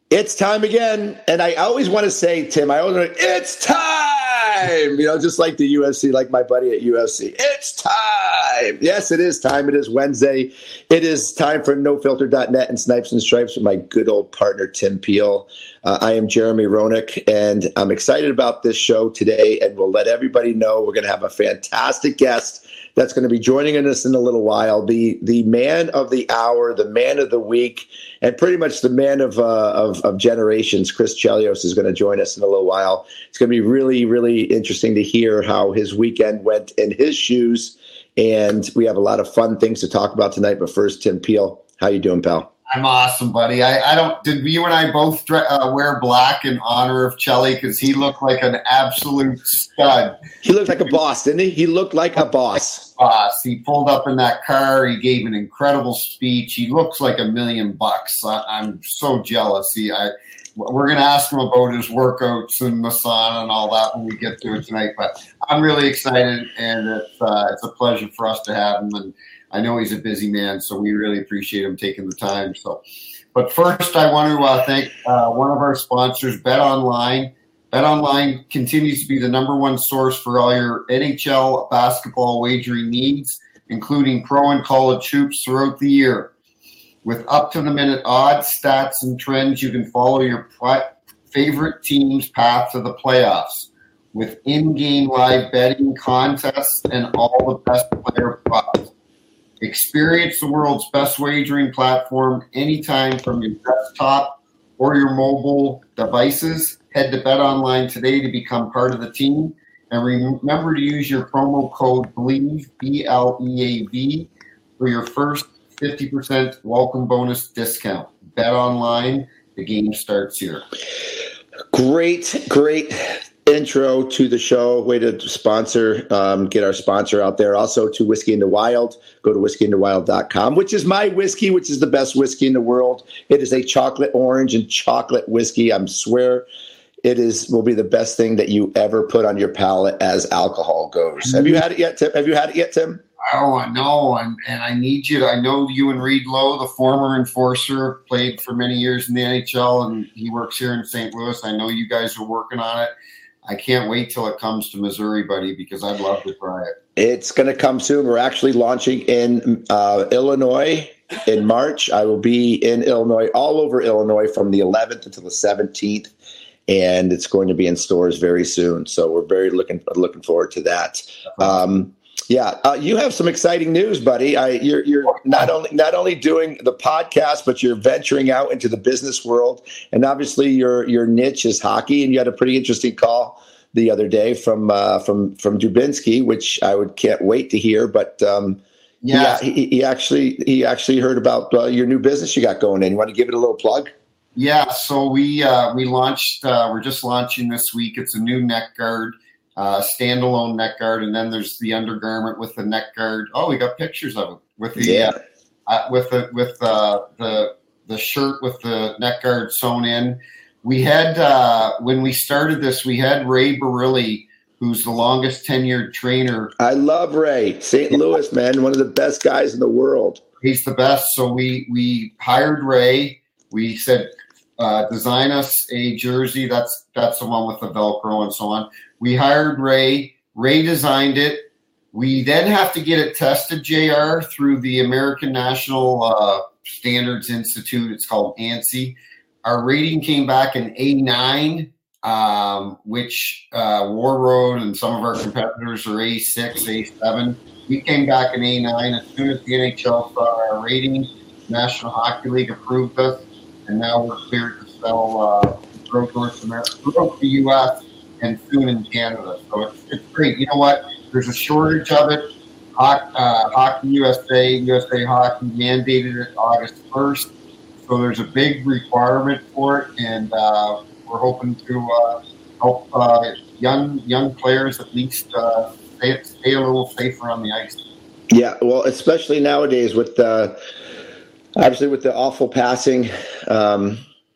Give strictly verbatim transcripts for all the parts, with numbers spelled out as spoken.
It's time again. And I always want to say, Tim, I always want to, it's time, you know, just like the U F C, like my buddy at U F C. It's time. Yes, it is time. It is Wednesday. It is time for no filter dot net and Snipes and Stripes with my good old partner, Tim Peel. Uh, I am Jeremy Roenick, and I'm excited about this show today, and we'll let everybody know we're going to have a fantastic guest that's going to be joining us in a little while. The the man of the hour, the man of the week, and pretty much the man of uh, of, of generations, Chris Chelios, is going to join us in a little while. It's going to be really, really interesting to hear how his weekend went in his shoes, and we have a lot of fun things to talk about tonight. But first, Tim Peel, how you doing, pal? I'm awesome, buddy. I, I don't. Did you and I both uh, wear black in honor of Chelly because he looked like an absolute stud. He looked like a boss, didn't he? He looked like a boss. Boss. He pulled up in that car. He gave an incredible speech. He looks like a million bucks. I, I'm so jealous. He, I, we're going to ask him about his workouts and the sauna and all that when we get to it tonight. But I'm really excited, and it's uh, it's a pleasure for us to have him. And I know he's a busy man, so we really appreciate him taking the time. So, but first, I want to uh, thank uh, one of our sponsors, BetOnline. BetOnline continues to be the number one source for all your N H L basketball wagering needs, including pro and college hoops throughout the year. With up-to-the-minute odds, stats, and trends, you can follow your favorite team's path to the playoffs with in-game live betting contests and all the best player props. Experience the world's best wagering platform anytime from your desktop or your mobile devices. Head to BetOnline today to become part of the team. And remember to use your promo code BLEAV, B L E A V, for your first fifty percent welcome bonus discount. BetOnline, the game starts here. Great, great intro to the show. Way to sponsor, um, get our sponsor out there. Also to Whiskey in the Wild. Go to whiskey in the wild dot com, which is my whiskey, which is the best whiskey in the world. It is a chocolate orange and chocolate whiskey. I swear it is will be the best thing that you ever put on your palate as alcohol goes. Have you had it yet, Tim? Have you had it yet, Tim? Oh, I know, and, and I need you to, I know you and Reed Lowe, the former enforcer, played for many years in the N H L, and he works here in Saint Louis. I know you guys are working on it. I can't wait till it comes to Missouri, buddy, because I'd love to try it. It's going to come soon. We're actually launching in uh, Illinois in March. I will be in Illinois, all over Illinois, from the eleventh until the seventeenth, and it's going to be in stores very soon. So we're very looking looking forward to that. Um, yeah, uh, you have some exciting news, buddy. I, you're you're not only not only doing the podcast, but you're venturing out into the business world, and obviously your your niche is hockey. And you had a pretty interesting call the other day from uh, from from Dubinsky, which I would can't wait to hear. But um, yeah, he, he actually he actually heard about uh, your new business you got going in. You want to give it a little plug? Yeah, so we uh, we launched. Uh, we're just launching this week. It's a new neck guard. Uh, standalone neck guard, and then there's the undergarment with the neck guard. Oh, we got pictures of it with the yeah. uh, uh, with the with uh, the the shirt with the neck guard sewn in. We had uh, when we started this, we had Ray Barilli, who's the longest tenured trainer. I love Ray, Saint Louis, man, one of the best guys in the world. He's the best. So we we hired Ray. We said, uh, design us a jersey. That's that's the one with the Velcro and so on. We hired Ray. Ray designed it. We then have to get it tested, J R, through the American National uh, Standards Institute. It's called ANSI. Our rating came back an A nine, um, which uh, War Road and some of our competitors are A six, A seven. We came back an A nine. As soon as the N H L saw our rating, National Hockey League approved us, and now we're cleared to sell uh, throughout North America, throughout the U S, and soon in Canada. So it's, it's great. You know what? There's a shortage of it. Hockey, uh, Hockey U S A, U S A Hockey mandated it August first. So there's a big requirement for it, and uh, we're hoping to uh, help uh, young young players at least uh, stay, stay a little safer on the ice. Yeah, well, especially nowadays with uh, obviously with the awful passing um,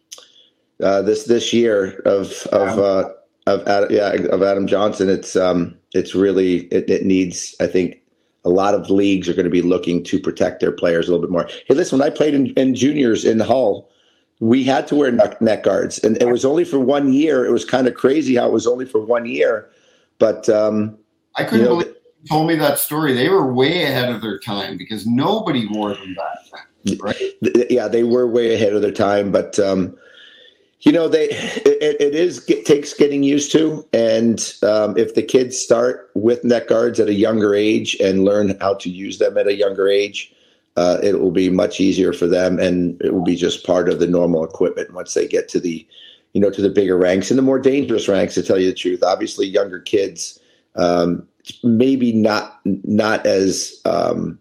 uh, this this year of of uh, of Adam, yeah of Adam Johnson. It's um, it's really it, it needs, I think, a lot of leagues are going to be looking to protect their players a little bit more. Hey, listen, when I played in, in juniors in Hull, we had to wear neck, neck guards, and it was only for one year. It was kind of crazy how it was only for one year, but um, I couldn't you know, believe you told me that story. They were way ahead of their time because nobody wore them back then, right? Yeah, they were way ahead of their time, but um, you know, they it, it is it takes getting used to, and um, if the kids start with neck guards at a younger age and learn how to use them at a younger age, uh, it will be much easier for them, and it will be just part of the normal equipment once they get to the, you know, to the bigger ranks and the more dangerous ranks. To tell you the truth, obviously, younger kids um, maybe not not as um,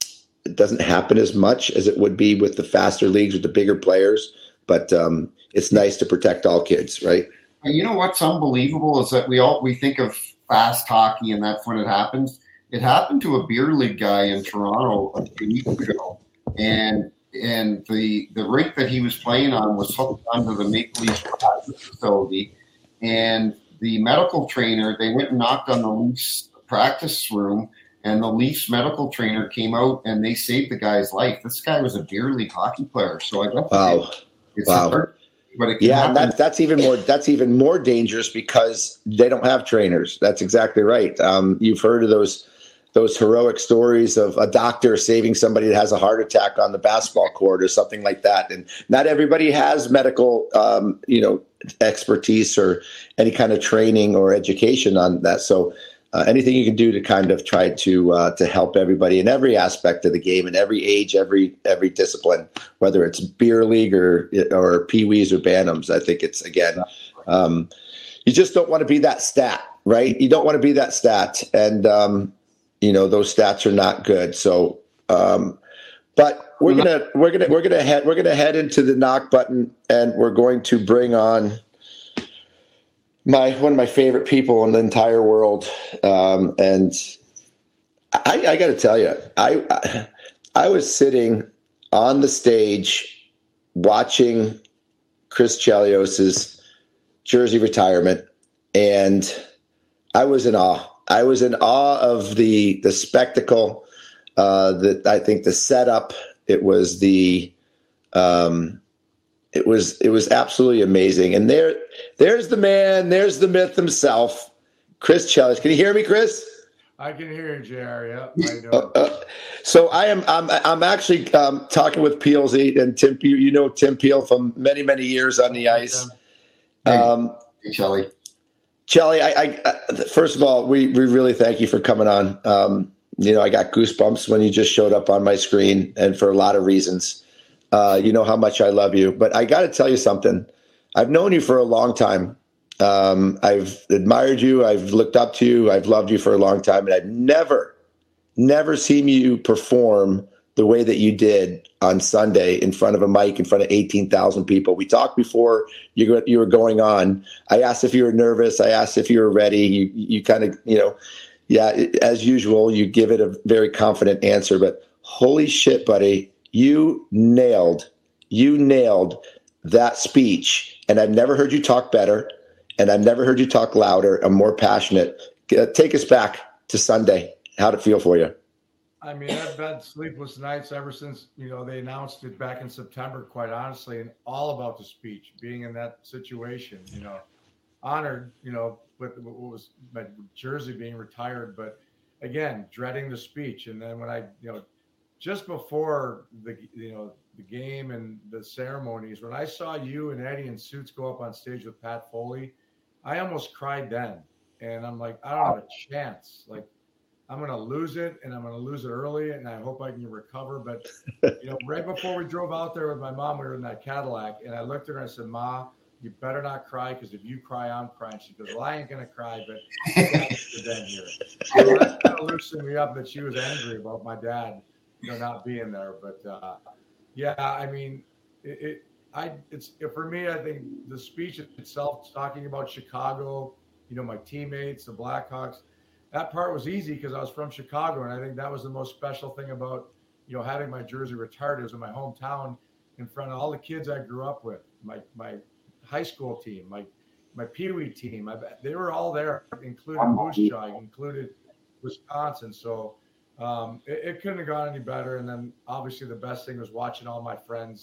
it doesn't happen as much as it would be with the faster leagues with the bigger players, but um, it's nice to protect all kids, right? And you know what's unbelievable is that we all we think of fast hockey and that's when it happens. It happened to a beer league guy in Toronto a few weeks ago, and and the the rink that he was playing on was hooked onto the Maple Leafs practice facility, and the medical trainer, they went and knocked on the Leafs practice room, and the Leafs medical trainer came out and they saved the guy's life. This guy was a beer league hockey player, so I guess wow, it's wow. hard. But it can yeah, happen. and that's that's even more that's even more dangerous because they don't have trainers. That's exactly right. Um, you've heard of those those heroic stories of a doctor saving somebody that has a heart attack on the basketball court or something like that. And not everybody has medical, um, you know, expertise or any kind of training or education on that. So uh, anything you can do to kind of try to uh, to help everybody in every aspect of the game, in every age, every every discipline, whether it's beer league or or peewees or bantams. I think it's again, um, you just don't want to be that stat, right? You don't want to be that stat, and um, you know those stats are not good. So, um, but we're gonna we're gonna we're gonna head we're gonna head into the knock button, and we're going to bring on my one of my favorite people in the entire world, um, and I, I got to tell you, I, I I was sitting on the stage watching Chris Chelios's jersey retirement, and I was in awe. I was in awe of the the spectacle. Uh, that I think the setup. It was the. Um, It was it was absolutely amazing, and there there's the man, there's the myth himself, Chris Chelios. Can you hear me, Chris? I can hear you, J R. Yeah. I know. Uh, uh, so I am I'm I'm actually um, talking with Peelsy and Tim. You, you know Tim Peel from many many years on the ice. Um, hey, Chelly. Chelly, I, I first of all, we we really thank you for coming on. Um, you know, I got goosebumps when you just showed up on my screen, and for a lot of reasons. Uh, you know how much I love you, but I got to tell you something. I've known you for a long time. Um, I've admired you. I've looked up to you. I've loved you for a long time, and I've never, never seen you perform the way that you did on Sunday in front of a mic, in front of eighteen thousand people. We talked before you you were going on. I asked if you were nervous. I asked if you were ready. You you kind of, you know, yeah, as usual, you give it a very confident answer, but holy shit, buddy. You nailed, you nailed that speech, and I've never heard you talk better, and I've never heard you talk louder and more passionate. Take us back to Sunday. How'd it feel for you? I mean, I've had sleepless nights ever since, you know, they announced it back in September, quite honestly, and all about the speech, being in that situation, you know, honored, you know, with what was my jersey being retired, but again, dreading the speech. And then when I, you know, just before the you know the game and the ceremonies, when I saw you and Eddie in suits go up on stage with Pat Foley, I almost cried then. And I'm like, I don't have a chance. Like, I'm going to lose it, and I'm going to lose it early, and I hope I can recover. But, you know, right before we drove out there with my mom, we were in that Cadillac, and I looked at her and I said, Ma, you better not cry, because if you cry, I'm crying. She goes, well, I ain't going to cry, but you've been here. So that kind of loosened me up that she was angry about my dad, you know, not being there. But uh, yeah, I mean, it, it, I, it's for me, I think the speech itself, talking about Chicago, you know, my teammates, the Blackhawks, that part was easy because I was from Chicago. And I think that was the most special thing about, you know, having my jersey retired. It was in my hometown in front of all the kids I grew up with, my, my high school team, my, my Pee Wee team. I, they were all there, including Moose Jaw, included Wisconsin. So, Um, it, it couldn't have gone any better. And then obviously the best thing was watching all my friends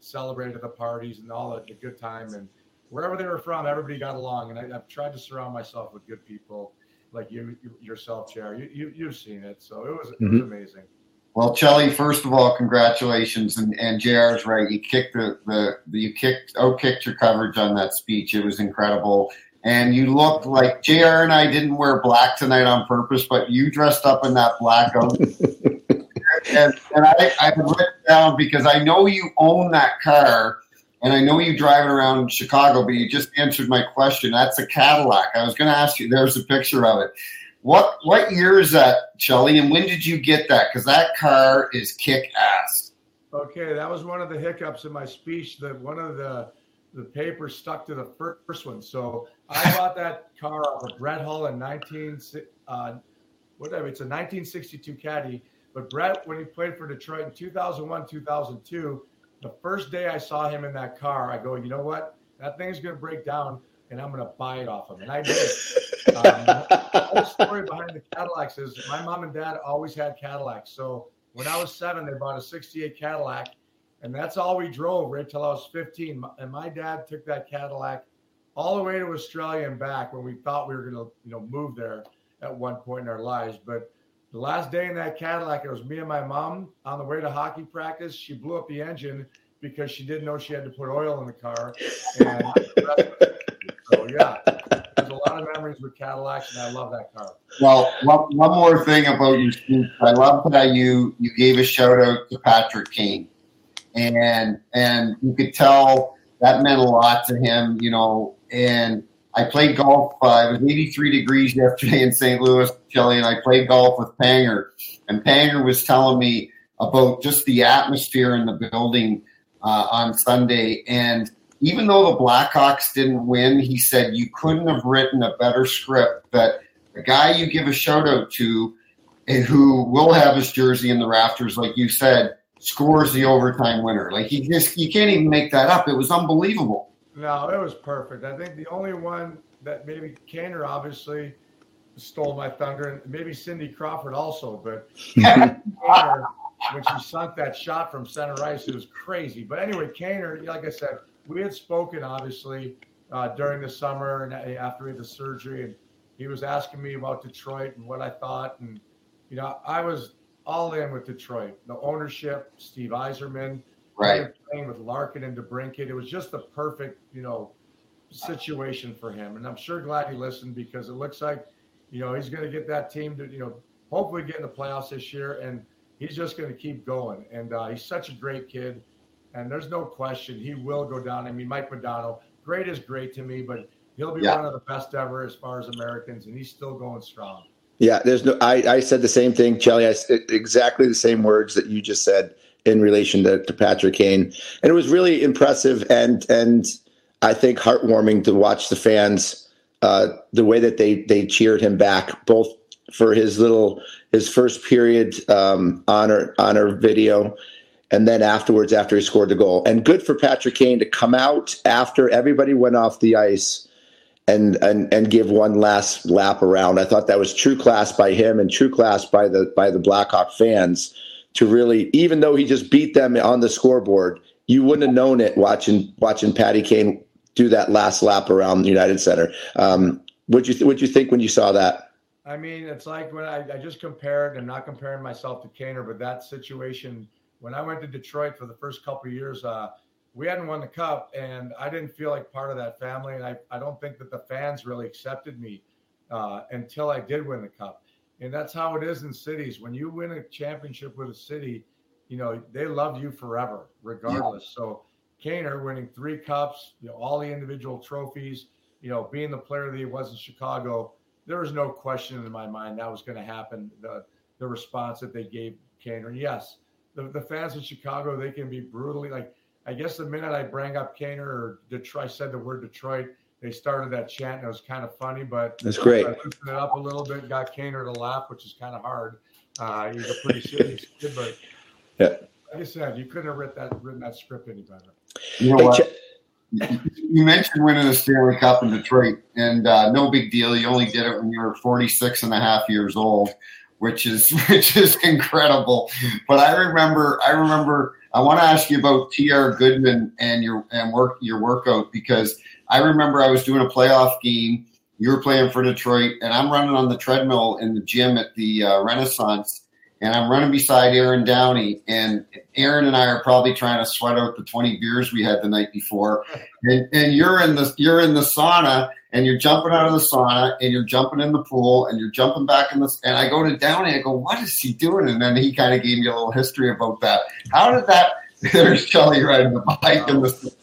celebrated the parties and all the, the good time. And wherever they were from, everybody got along. And I, I've tried to surround myself with good people like you, you yourself, Chair. You, you, you've seen it. So it was, it was mm-hmm. amazing. Well, Chelly, first of all, congratulations, and, and J R's right. You kicked the, the, the you kicked out kicked your coverage on that speech. It was incredible, and you looked like J R and I didn't wear black tonight on purpose, but you dressed up in that black outfit. and and I I wrote it down because I know you own that car, and I know you drive it around Chicago. But you just answered my question. That's a Cadillac. I was going to ask you. There's a picture of it. What what year is that, Chelly, and when did you get that? Because that car is kick-ass. Okay, that was one of the hiccups in my speech. That one of the the papers stuck to the first one. So I bought that car off of Brett Hull in nineteen uh, whatever. It's a nineteen sixty-two Caddy. But Brett, when he played for Detroit in two thousand one, two thousand two, the first day I saw him in that car, I go, you know what? That thing's going to break down, and I'm going to buy it off him. And I did. Um, the whole story behind the Cadillacs is my mom and dad always had Cadillacs. So when I was seven, they bought a sixty-eight Cadillac, and that's all we drove right till I was fifteen. And my dad took that Cadillac all the way to Australia and back when we thought we were going to, you know, move there at one point in our lives. But the last day in that Cadillac, it was me and my mom on the way to hockey practice. She blew up the engine because she didn't know she had to put oil in the car. And so, yeah. There's a lot of memories with Cadillacs, and I love that car. Well, one, one more thing about your speech. I love that you you gave a shout out to Patrick Kane, and and you could tell that meant a lot to him, you know. And I played golf. Uh, it was eighty-three degrees yesterday in Saint Louis, Chelly, and I played golf with Panger, and Panger was telling me about just the atmosphere in the building uh, on Sunday. And even though the Blackhawks didn't win, he said you couldn't have written a better script. That the guy you give a shout out to, who will have his jersey in the rafters, like you said, scores the overtime winner. Like he just, you can't even make that up. It was unbelievable. No, it was perfect. I think the only one that maybe Kaner obviously stole my thunder, and maybe Cindy Crawford also, but Kaner, when she sunk that shot from center ice, it was crazy. But anyway, Kaner, like I said, we had spoken, obviously, uh, during the summer and after he had the surgery, and he was asking me about Detroit and what I thought. And, you know, I was all in with Detroit. The ownership, Steve Yzerman, right, playing with Larkin and DeBrincat. It was just the perfect, you know, situation for him. And I'm sure glad he listened, because it looks like, you know, he's going to get that team to, you know, hopefully get in the playoffs this year. And he's just going to keep going. And uh, he's such a great kid. And there's no question he will go down. I mean, Mike Modano, great is great to me, but he'll be yeah. one of the best ever as far as Americans, and he's still going strong. Yeah, there's no. I, I said the same thing, Chelly. I said exactly the same words that you just said in relation to, to Patrick Kane, and it was really impressive and and I think heartwarming to watch the fans, uh, the way that they they cheered him back, both for his little his first period um, honor honor video. And then afterwards, after he scored the goal. And good for Patrick Kane to come out after everybody went off the ice and and and give one last lap around. I thought that was true class by him and true class by the by the Blackhawk fans to really, even though he just beat them on the scoreboard, you wouldn't have known it watching watching Patty Kane do that last lap around the United Center. Um, what'd you th- what'd you think when you saw that? I mean, it's like when I, I just compared, I'm not comparing myself to Kaner, but that situation. When I went to Detroit for the first couple of years, uh, we hadn't won the cup, and I didn't feel like part of that family. And I, I don't think that the fans really accepted me uh, until I did win the cup. And that's how it is in cities. When you win a championship with a city, you know, they love you forever, regardless. Yeah. So Kaner winning three cups, you know, all the individual trophies, you know, being the player that he was in Chicago, there was no question in my mind that was going to happen. The the response that they gave Kaner, yes. The, the fans in Chicago, they can be brutally, like, I guess the minute I bring up Kaner or Detroit, I said the word Detroit, they started that chant, and it was kind of funny, but that's great. I loosened it up a little bit, got Kaner to laugh, which is kind of hard. Uh, he's a pretty serious kid, but yeah. like I said, you couldn't have written that, written that script any better. You know what? You mentioned winning the Stanley Cup in Detroit, and uh, no big deal. You only did it when you were forty-six and a half years old. Which is which is incredible. But I remember I remember I want to ask you about T R Goodman and your and work your workout, because I remember I was doing a playoff game. You were playing for Detroit, and I'm running on the treadmill in the gym at the uh, Renaissance, and I'm running beside Aaron Downey, and Aaron and I are probably trying to sweat out the twenty beers we had the night before, and, and you're in the you're in the sauna, and you're jumping out of the sauna, and you're jumping in the pool, and you're jumping back in the. And I go to Downey, I go, what is he doing? And then he kind of gave me a little history about that. How did that? There's Kelly riding the bike in the.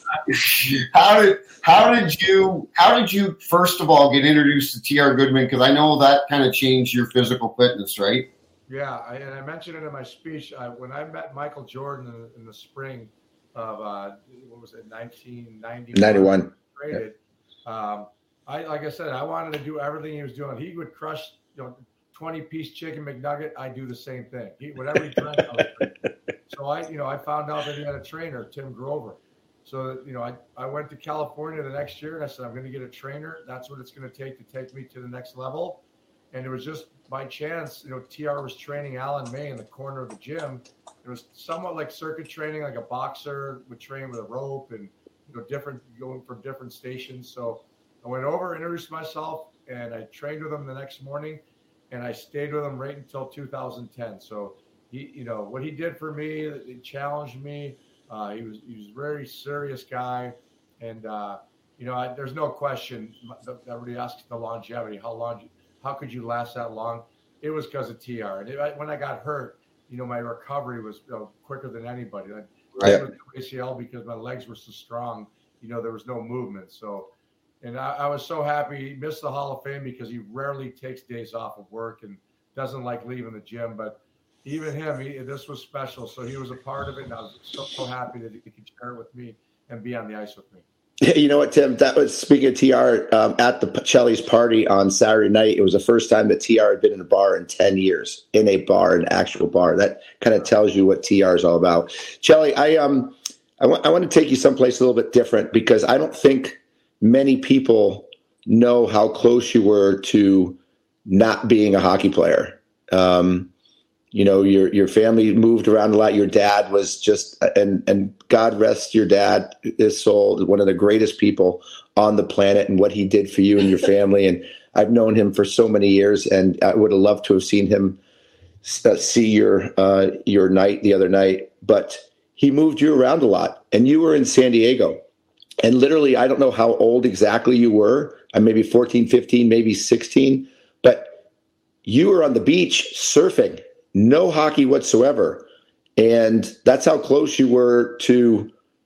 How did how did you how did you first of all get introduced to T R Goodman? Because I know that kind of changed your physical fitness, right? Yeah, I, and I mentioned it in my speech. I, when I met Michael Jordan in, in the spring of uh, what was it, nineteen ninety-one? ninety-one. Traded. Um, I like I said, I wanted to do everything he was doing. He would crush, you know, twenty piece chicken McNugget. I do the same thing. He, whatever he drank, I was drinking. So I, you know, I found out that he had a trainer, Tim Grover. So, you know, I, I went to California the next year and I said, I'm going to get a trainer. That's what it's going to take to take me to the next level. And it was just by chance, you know, T R was training Alan May in the corner of the gym. It was somewhat like circuit training, like a boxer would train with a rope and, you know, different, going from different stations. So I went over, introduced myself, and I trained with him the next morning. And I stayed with him right until two thousand ten. So he, you know, what he did for me, it challenged me. Uh, he was he was a very serious guy, and uh, you know I, there's no question. Everybody asks the longevity. How long? How could you last that long? It was because of T R. And it, when I got hurt, you know my recovery was you know, quicker than anybody. I Right. with the A C L because my legs were so strong. You know there was no movement. So, and I, I was so happy. He missed the Hall of Fame because he rarely takes days off of work and doesn't like leaving the gym, but. Even him, he, this was special. So he was a part of it, and I was so, so happy that he could share it with me and be on the ice with me. Yeah, you know what, Tim? That was speaking of T R um, at the Chelly's party on Saturday night. It was the first time that T R had been in a bar in ten years, in a bar, an actual bar. That kind of tells you what T R is all about. Chelly, I um, I want I want to take you someplace a little bit different because I don't think many people know how close you were to not being a hockey player. Um, You know, your your family moved around a lot. Your dad was just, and and God rest your dad, his soul, one of the greatest people on the planet, and what he did for you and your family. And I've known him for so many years, and I would have loved to have seen him uh, see your uh, your night the other night. But he moved you around a lot, and you were in San Diego, and literally, I don't know how old exactly you were. Uh, maybe fourteen, fifteen, maybe sixteen, but you were on the beach surfing. No hockey whatsoever. And that's how close you were to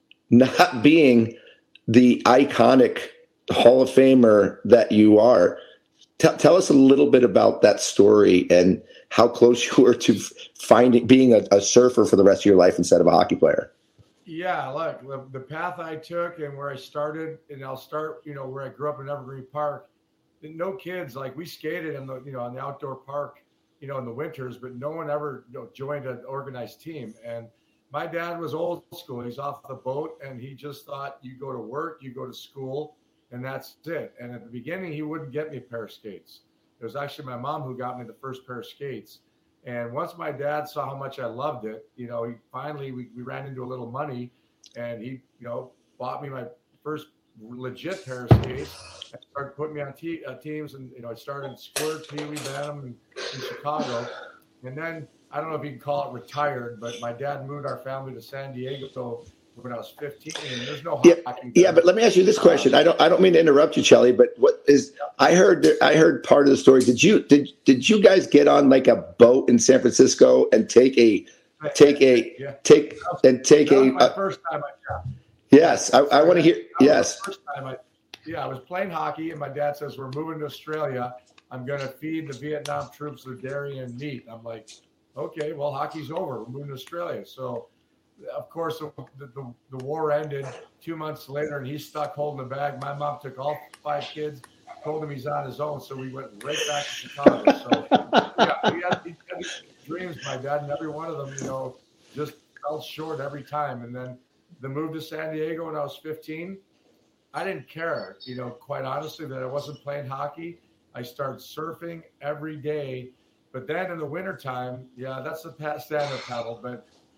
not being the iconic Hall of Famer that you are. T- tell us a little bit about that story and how close you were to finding being a, a surfer for the rest of your life instead of a hockey player. Yeah, look, the, the path I took and where I started, and I'll start, you know, where I grew up in Evergreen Park. No kids, like we skated in the, you know, on the outdoor park, you know, in the winters, but no one ever you know, joined an organized team. And my dad was old school. He's off the boat, and he just thought you go to work, you go to school, and that's it. And at the beginning, he wouldn't get me a pair of skates. It was actually my mom who got me the first pair of skates. And once my dad saw how much I loved it, you know, he finally, we, we ran into a little money, and he, you know, bought me my first legit pair of skates and started putting me on te- uh, teams. And, you know, I started Squirt, Pee Wee, Bantam in, in Chicago. And then, I don't know if you can call it retired, but my dad moved our family to San Diego when I was fifteen, and there's no yeah, hockey. Yeah, but let me ask you this question. I don't I don't mean to interrupt you, Chelly, but what is I heard I heard part of the story. Did you did did you guys get on like a boat in San Francisco and take a take a yeah. take and take that a was my uh, first time I got. Yes, I, I want to hear. Yes. First time I, yeah, I was playing hockey, and my dad says, we're moving to Australia. I'm going to feed the Vietnam troops their dairy and meat. I'm like, okay, well, hockey's over. We're moving to Australia. So, of course, the, the, the war ended two months later, and he's stuck holding the bag. My mom took all five kids, told him he's on his own, so we went right back to Chicago. So, yeah, we had, we had these dreams, my dad, and every one of them, you know, just fell short every time. And then the move to San Diego when I was fifteen, I didn't care, you know, quite honestly, that I wasn't playing hockey. I started surfing every day. But then in the wintertime, yeah, that's the stand-up paddle. But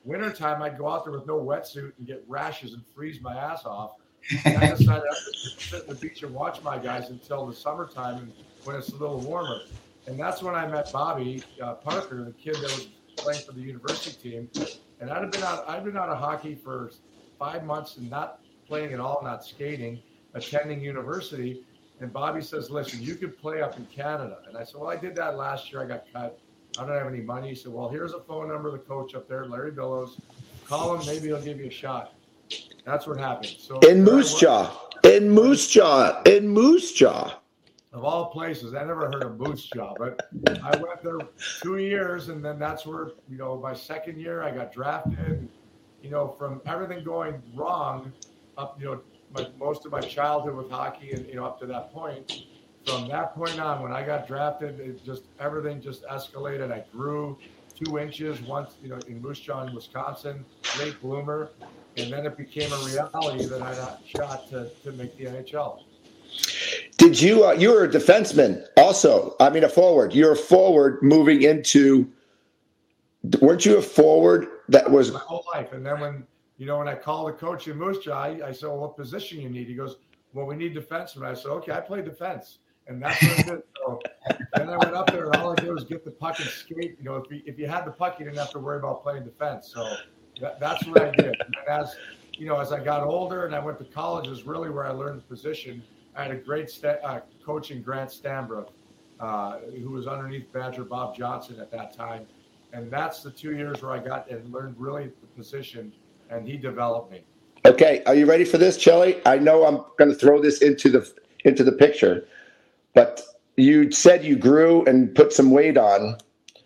wintertime, I'd go out there with no wetsuit and get rashes and freeze my ass off. And I decided I'd sit on the beach and watch my guys until the summertime and when it's a little warmer. And that's when I met Bobby uh, Parker, the kid that was playing for the university team. And I'd have been out, I'd been out of hockey for five months and not playing at all, not skating, attending university. And Bobby says, listen, you could play up in Canada. And I said, well, I did that last year. I got cut. I don't have any money. He said, well, here's a phone number of the coach up there, Larry Billows. Call him. Maybe he'll give you a shot. That's what happened. So in Moose Jaw, in Moose Jaw, in Moose Jaw. Of all places, I never heard of Moose Jaw, but I went there two years, and then that's where, you know, my second year I got drafted. You know, from everything going wrong up, you know, my, most of my childhood with hockey, and you know, up to that point. From that point on, when I got drafted, it just everything just escalated. I grew two inches once, you know, in Moose Jaw, in Wisconsin, late bloomer. And then it became a reality that I got shot to, to make the N H L. Did you, uh, you were a defenseman also. I mean, a forward. You're a forward moving into, weren't you a forward that was? My whole life. And then when, you know, when I called the coach in Moose Jaw, I, I said, well, what position you need? He goes, well, we need defensemen. I said, okay, I play defense. And that's what I did. So then I went up there, and all I did was get the puck and skate. You know, if you, if you had the puck, you didn't have to worry about playing defense. So that, that's what I did. And as you know, as I got older and I went to college, is really where I learned the position. I had a great sta- uh, coach in Grant Stambrook, uh, who was underneath Badger Bob Johnson at that time. And that's the two years where I got and learned really the position, and he developed me. Okay, are you ready for this, Chelly? I know I'm going to throw this into the into the picture, but you said you grew and put some weight on.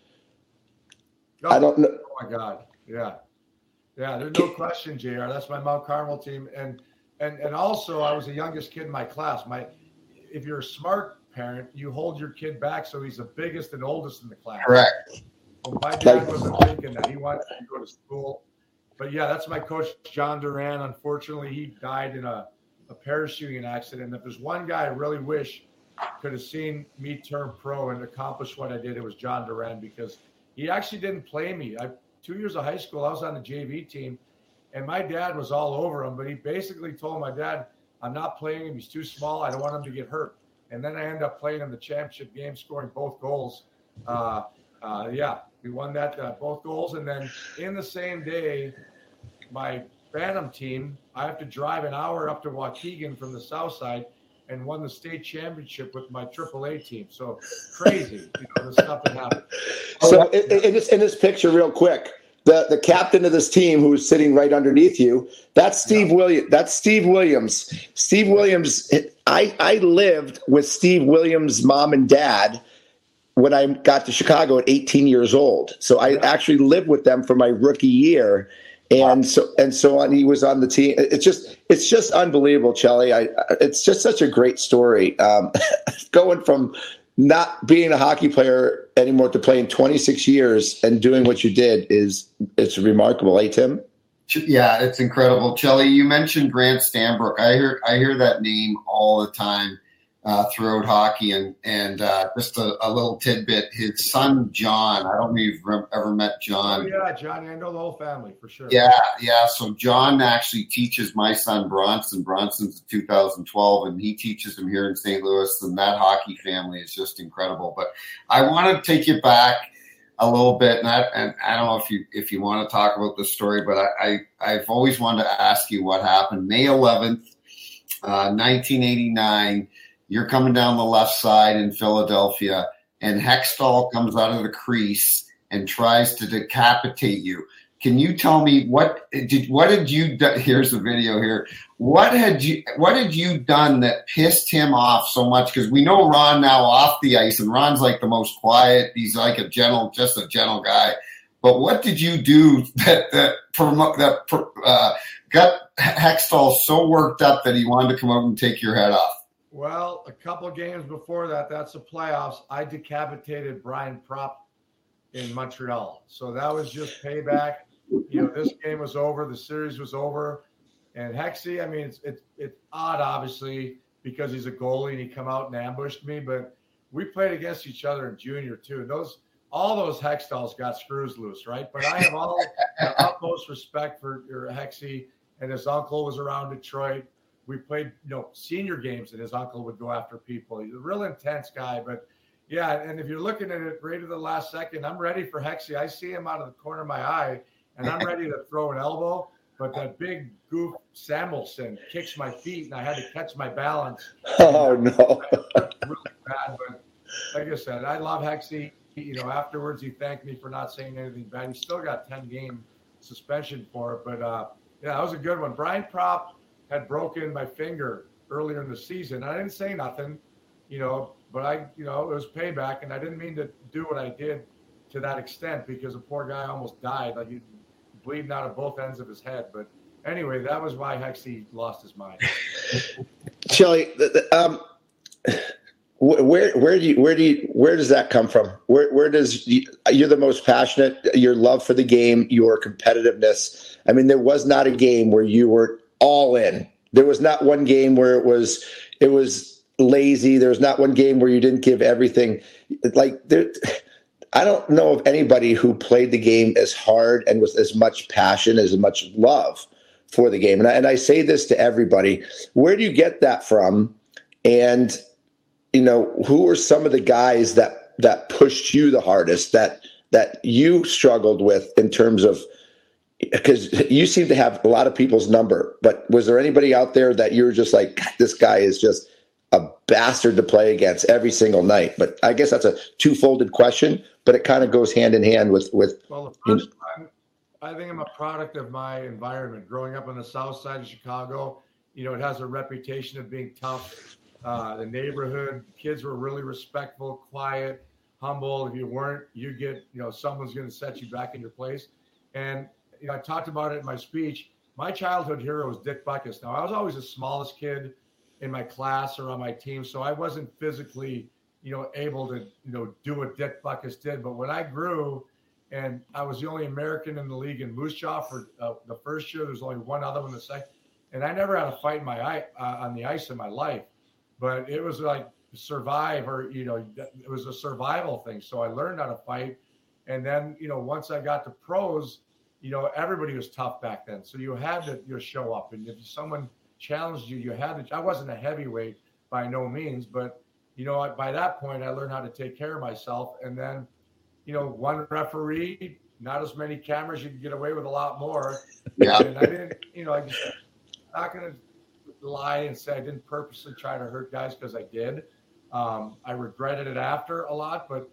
Oh, I don't know. Oh my God, yeah, yeah. There's no question, J R. That's my Mount Carmel team, and and and also I was the youngest kid in my class. My, if you're a smart parent, you hold your kid back so he's the biggest and oldest in the class. Correct. Well, my dad wasn't thinking that. He wanted to go to school. But, yeah, that's my coach, John Duran. Unfortunately, he died in a, a parachuting accident. If there's one guy I really wish could have seen me turn pro and accomplish what I did, it was John Duran, because he actually didn't play me. I, two years of high school, I was on the J V team, and my dad was all over him. But he basically told my dad, I'm not playing him. He's too small. I don't want him to get hurt. And then I ended up playing in the championship game, scoring both goals. Uh, uh, yeah, we won that, uh, both goals. And then in the same day, my Phantom team, I have to drive an hour up to Waukegan from the south side, and won the state championship with my triple A team. So crazy, you know, the stuff that happened. So in, in, this, in this picture, real quick, the, the captain of this team, who's sitting right underneath you, that's Steve yeah. Williams. That's Steve Williams. Steve Williams. I, I lived with Steve Williams' mom and dad when I got to Chicago at eighteen years old. So I yeah. actually lived with them for my rookie year. And so and so on. He was on the team. It's just it's just unbelievable, Chelly. I it's just such a great story. Um, going from not being a hockey player anymore to playing twenty-six years and doing what you did is it's remarkable, eh, Tim? Yeah, it's incredible, Chelly. You mentioned Grant Stambrook. I hear I hear that name all the time uh, throughout hockey, and and uh, just a, a little tidbit. His son John. I don't know if you've ever met John. Oh, yeah, Johnny. I know the whole family for sure. Yeah, yeah. So John actually teaches my son Bronson. Bronson's two thousand twelve, and he teaches him here in Saint Louis. And that hockey family is just incredible. But I want to take you back a little bit, and I, and I don't know if you if you want to talk about this story, but I, I I've always wanted to ask you what happened. May eleventh, uh, nineteen eighty-nine. You're coming down the left side in Philadelphia, and Hextall comes out of the crease and tries to decapitate you. Can you tell me what did what did you do? Here's the video here. What had you what had you done that pissed him off so much? Because we know Ron now off the ice, and Ron's like the most quiet. He's like a gentle, just a gentle guy. But what did you do that that that uh, got Hextall so worked up that he wanted to come out and take your head off? Well, a couple of games before that, that's the playoffs, I decapitated Brian Propp in Montreal. So that was just payback. You know, this game was over. The series was over. And Hexy, I mean, it's, it's, it's odd, obviously, because he's a goalie and he come out and ambushed me. But we played against each other in junior, too. And those all those Hextalls got screws loose, right? But I have all the utmost respect for your Hexie, and his uncle was around Detroit. We played, you know, senior games, and his uncle would go after people. He's a real intense guy, but yeah. And if you're looking at it right at the last second, I'm ready for Hexie. I see him out of the corner of my eye, and I'm ready to throw an elbow. But that big goof Samuelson kicks my feet, and I had to catch my balance. Oh no! Really bad, but like I said, I love Hexie. You know, afterwards he thanked me for not saying anything bad. He still got ten game suspension for it, but uh, yeah, that was a good one. Brian Propp had broken my finger earlier in the season. I didn't say nothing, you know, but I, you know, it was payback, and I didn't mean to do what I did to that extent because the poor guy almost died, like he bleeding out of both ends of his head. But anyway, that was why Hexie lost his mind. Shelly, um, where where do you where do you where does that come from? Where where does you, you're the most passionate? Your love for the game, your competitiveness. I mean, there was not a game where you were all in. There was not one game where it was it was lazy. There was not one game where you didn't give everything. Like there, I don't know of anybody who played the game as hard and with as much passion, as much love for the game. And I, and I say this to everybody: where do you get that from? And you know, who are some of the guys that that pushed you the hardest, that that you struggled with in terms of? Because you seem to have a lot of people's number, but was there anybody out there that you were just like, this guy is just a bastard to play against every single night? But I guess that's a two-folded question, but it kind of goes hand in hand with with. Well, the first time, I think I'm a product of my environment. Growing up on the south side of Chicago, you know, it has a reputation of being tough. Uh, the neighborhood kids were really respectful, quiet, humble. If you weren't, you get, you know, someone's going to set you back in your place. And you know, I talked about it in my speech. My childhood hero was Dick Butkus. Now, I was always the smallest kid in my class or on my team, so I wasn't physically, you know, able to, you know, do what Dick Butkus did. But when I grew, and I was the only American in the league in Moose Jaw for uh, the first year, there was only one other one the second, and I never had a fight in my eye, uh, on the ice in my life. But it was like survive, or you know, it was a survival thing. So I learned how to fight, and then you know, once I got to pros. You know, everybody was tough back then. So you had to you know, show up. And if someone challenged you, you had to. I wasn't a heavyweight by no means, but, you know, by that point, I learned how to take care of myself. And then, you know, one referee, not as many cameras, you could get away with a lot more. Yeah. And I didn't, you know, I just, I'm not going to lie and say I didn't purposely try to hurt guys because I did. Um, I regretted it after a lot. But,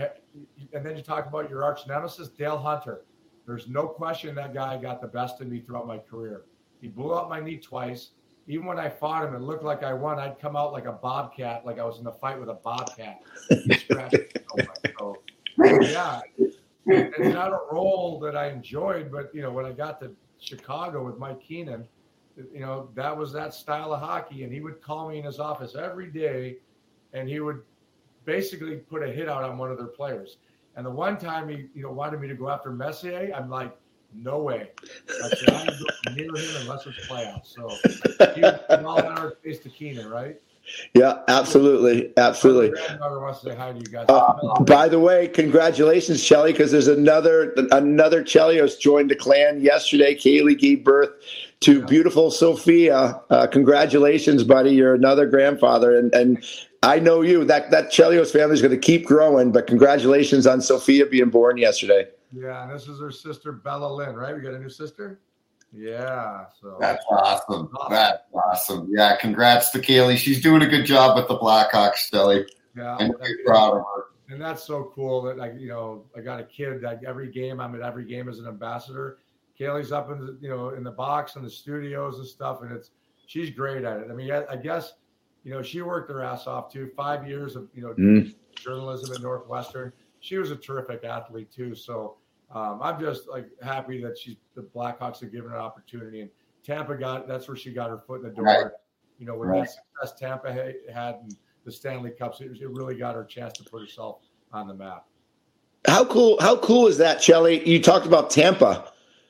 and then you talk about your arch nemesis, Dale Hunter. There's no question that guy got the best of me throughout my career. He blew out my knee twice. Even when I fought him, it looked like I won. I'd come out like a bobcat, like I was in a fight with a bobcat. He scratched me so much. So, yeah, it's not a role that I enjoyed, but, you know, when I got to Chicago with Mike Keenan, you know, that was that style of hockey. And he would call me in his office every day, and he would basically put a hit out on one of their players. And the one time he, you know, wanted me to go after Messier, I'm like, no way. I said, I'm going to go near him unless it's playoffs. So he all had our face to Keenan, right? Yeah, absolutely, absolutely. My grandmother wants to say hi to you guys. Uh, by the way, congratulations, Shelly, because there's another another Chelios joined the clan yesterday. Kaylee gave birth to beautiful Sophia. Uh, congratulations, buddy. You're another grandfather, and and. I know you. That that Chelios family is going to keep growing, but congratulations on Sophia being born yesterday. Yeah, and this is her sister Bella Lynn, right? We got a new sister. Yeah, so that's awesome. awesome. That's awesome. Yeah, congrats to Kaylee. She's doing a good job with the Blackhawks, Shelly. Yeah, I'm very proud of her. And that's so cool that, like, you know, I got a kid. Like every game, I'm at every game as an ambassador. Kaylee's up in the, you know, in the box in the studios and stuff, and it's she's great at it. I mean, I, I guess. You know, she worked her ass off too. Five years of, you know, mm. journalism at Northwestern. She was a terrific athlete too. So um, I'm just like happy that she's the Blackhawks have given her an opportunity. And Tampa got that's where she got her foot in the door. Right. You know, with right. that success Tampa had in the Stanley Cups, it, it really got her a chance to put herself on the map. How cool? How cool is that, Shelly? You talked about Tampa.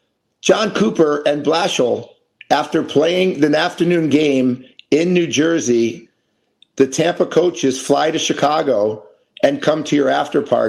John Cooper and Blashill, after playing the afternoon game in New Jersey, the Tampa coaches fly to Chicago and come to your after party.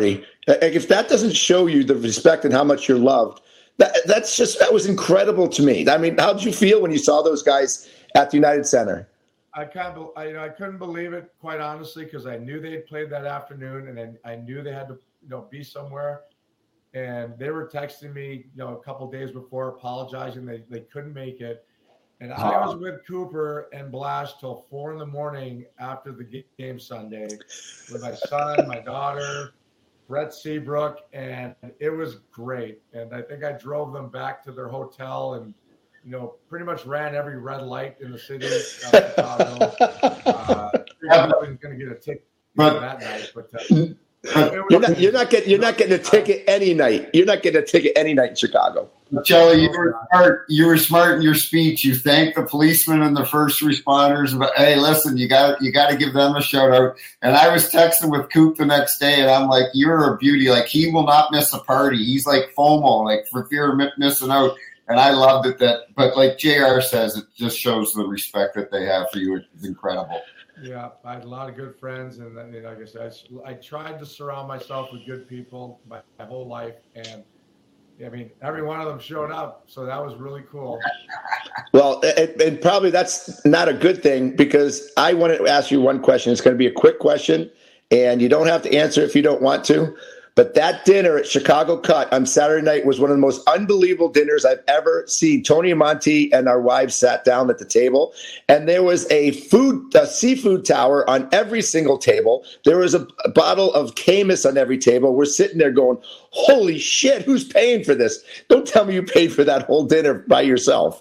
If that doesn't show you the respect and how much you're loved, that, that's just, that was incredible to me. I mean, how did you feel when you saw those guys at the United Center? I kind of, I, you know, I couldn't believe it, quite honestly, because I knew they had played that afternoon, and I, I knew they had to, you know, be somewhere. And they were texting me, you know, a couple of days before, apologizing they they couldn't make it. And I was with Cooper and Blash till four in the morning after the game Sunday with my son, my daughter, Brett Seabrook, and it was great. And I think I drove them back to their hotel and, you know, pretty much ran every red light in the city of Chicago. Uh, I was going to get a ticket that night, but uh, you're not you're not getting you're not getting a ticket any night. You're not getting a ticket any night in Chicago. Kelly, you were smart. You were smart in your speech. You thanked the policemen and the first responders. But hey, listen, you got you got to give them a shout out. And I was texting with Coop the next day, and I'm like, "You're a beauty. Like he will not miss a party. He's like FOMO, like for fear of missing out." And I loved it. That, but like J R says, it just shows the respect that they have for you. It's incredible. Yeah, I had a lot of good friends, and then, like I said, I, I tried to surround myself with good people my, my whole life, and I mean, every one of them showed up, so that was really cool. Well, and, and probably that's not a good thing, because I wanted to ask you one question. It's going to be a quick question, and you don't have to answer if you don't want to. But that dinner at Chicago Cut on Saturday night was one of the most unbelievable dinners I've ever seen. Tony and Monty and our wives sat down at the table, and there was a food, a seafood tower on every single table. There was a, a bottle of Camus on every table. We're sitting there going, holy shit, who's paying for this? Don't tell me you paid for that whole dinner by yourself.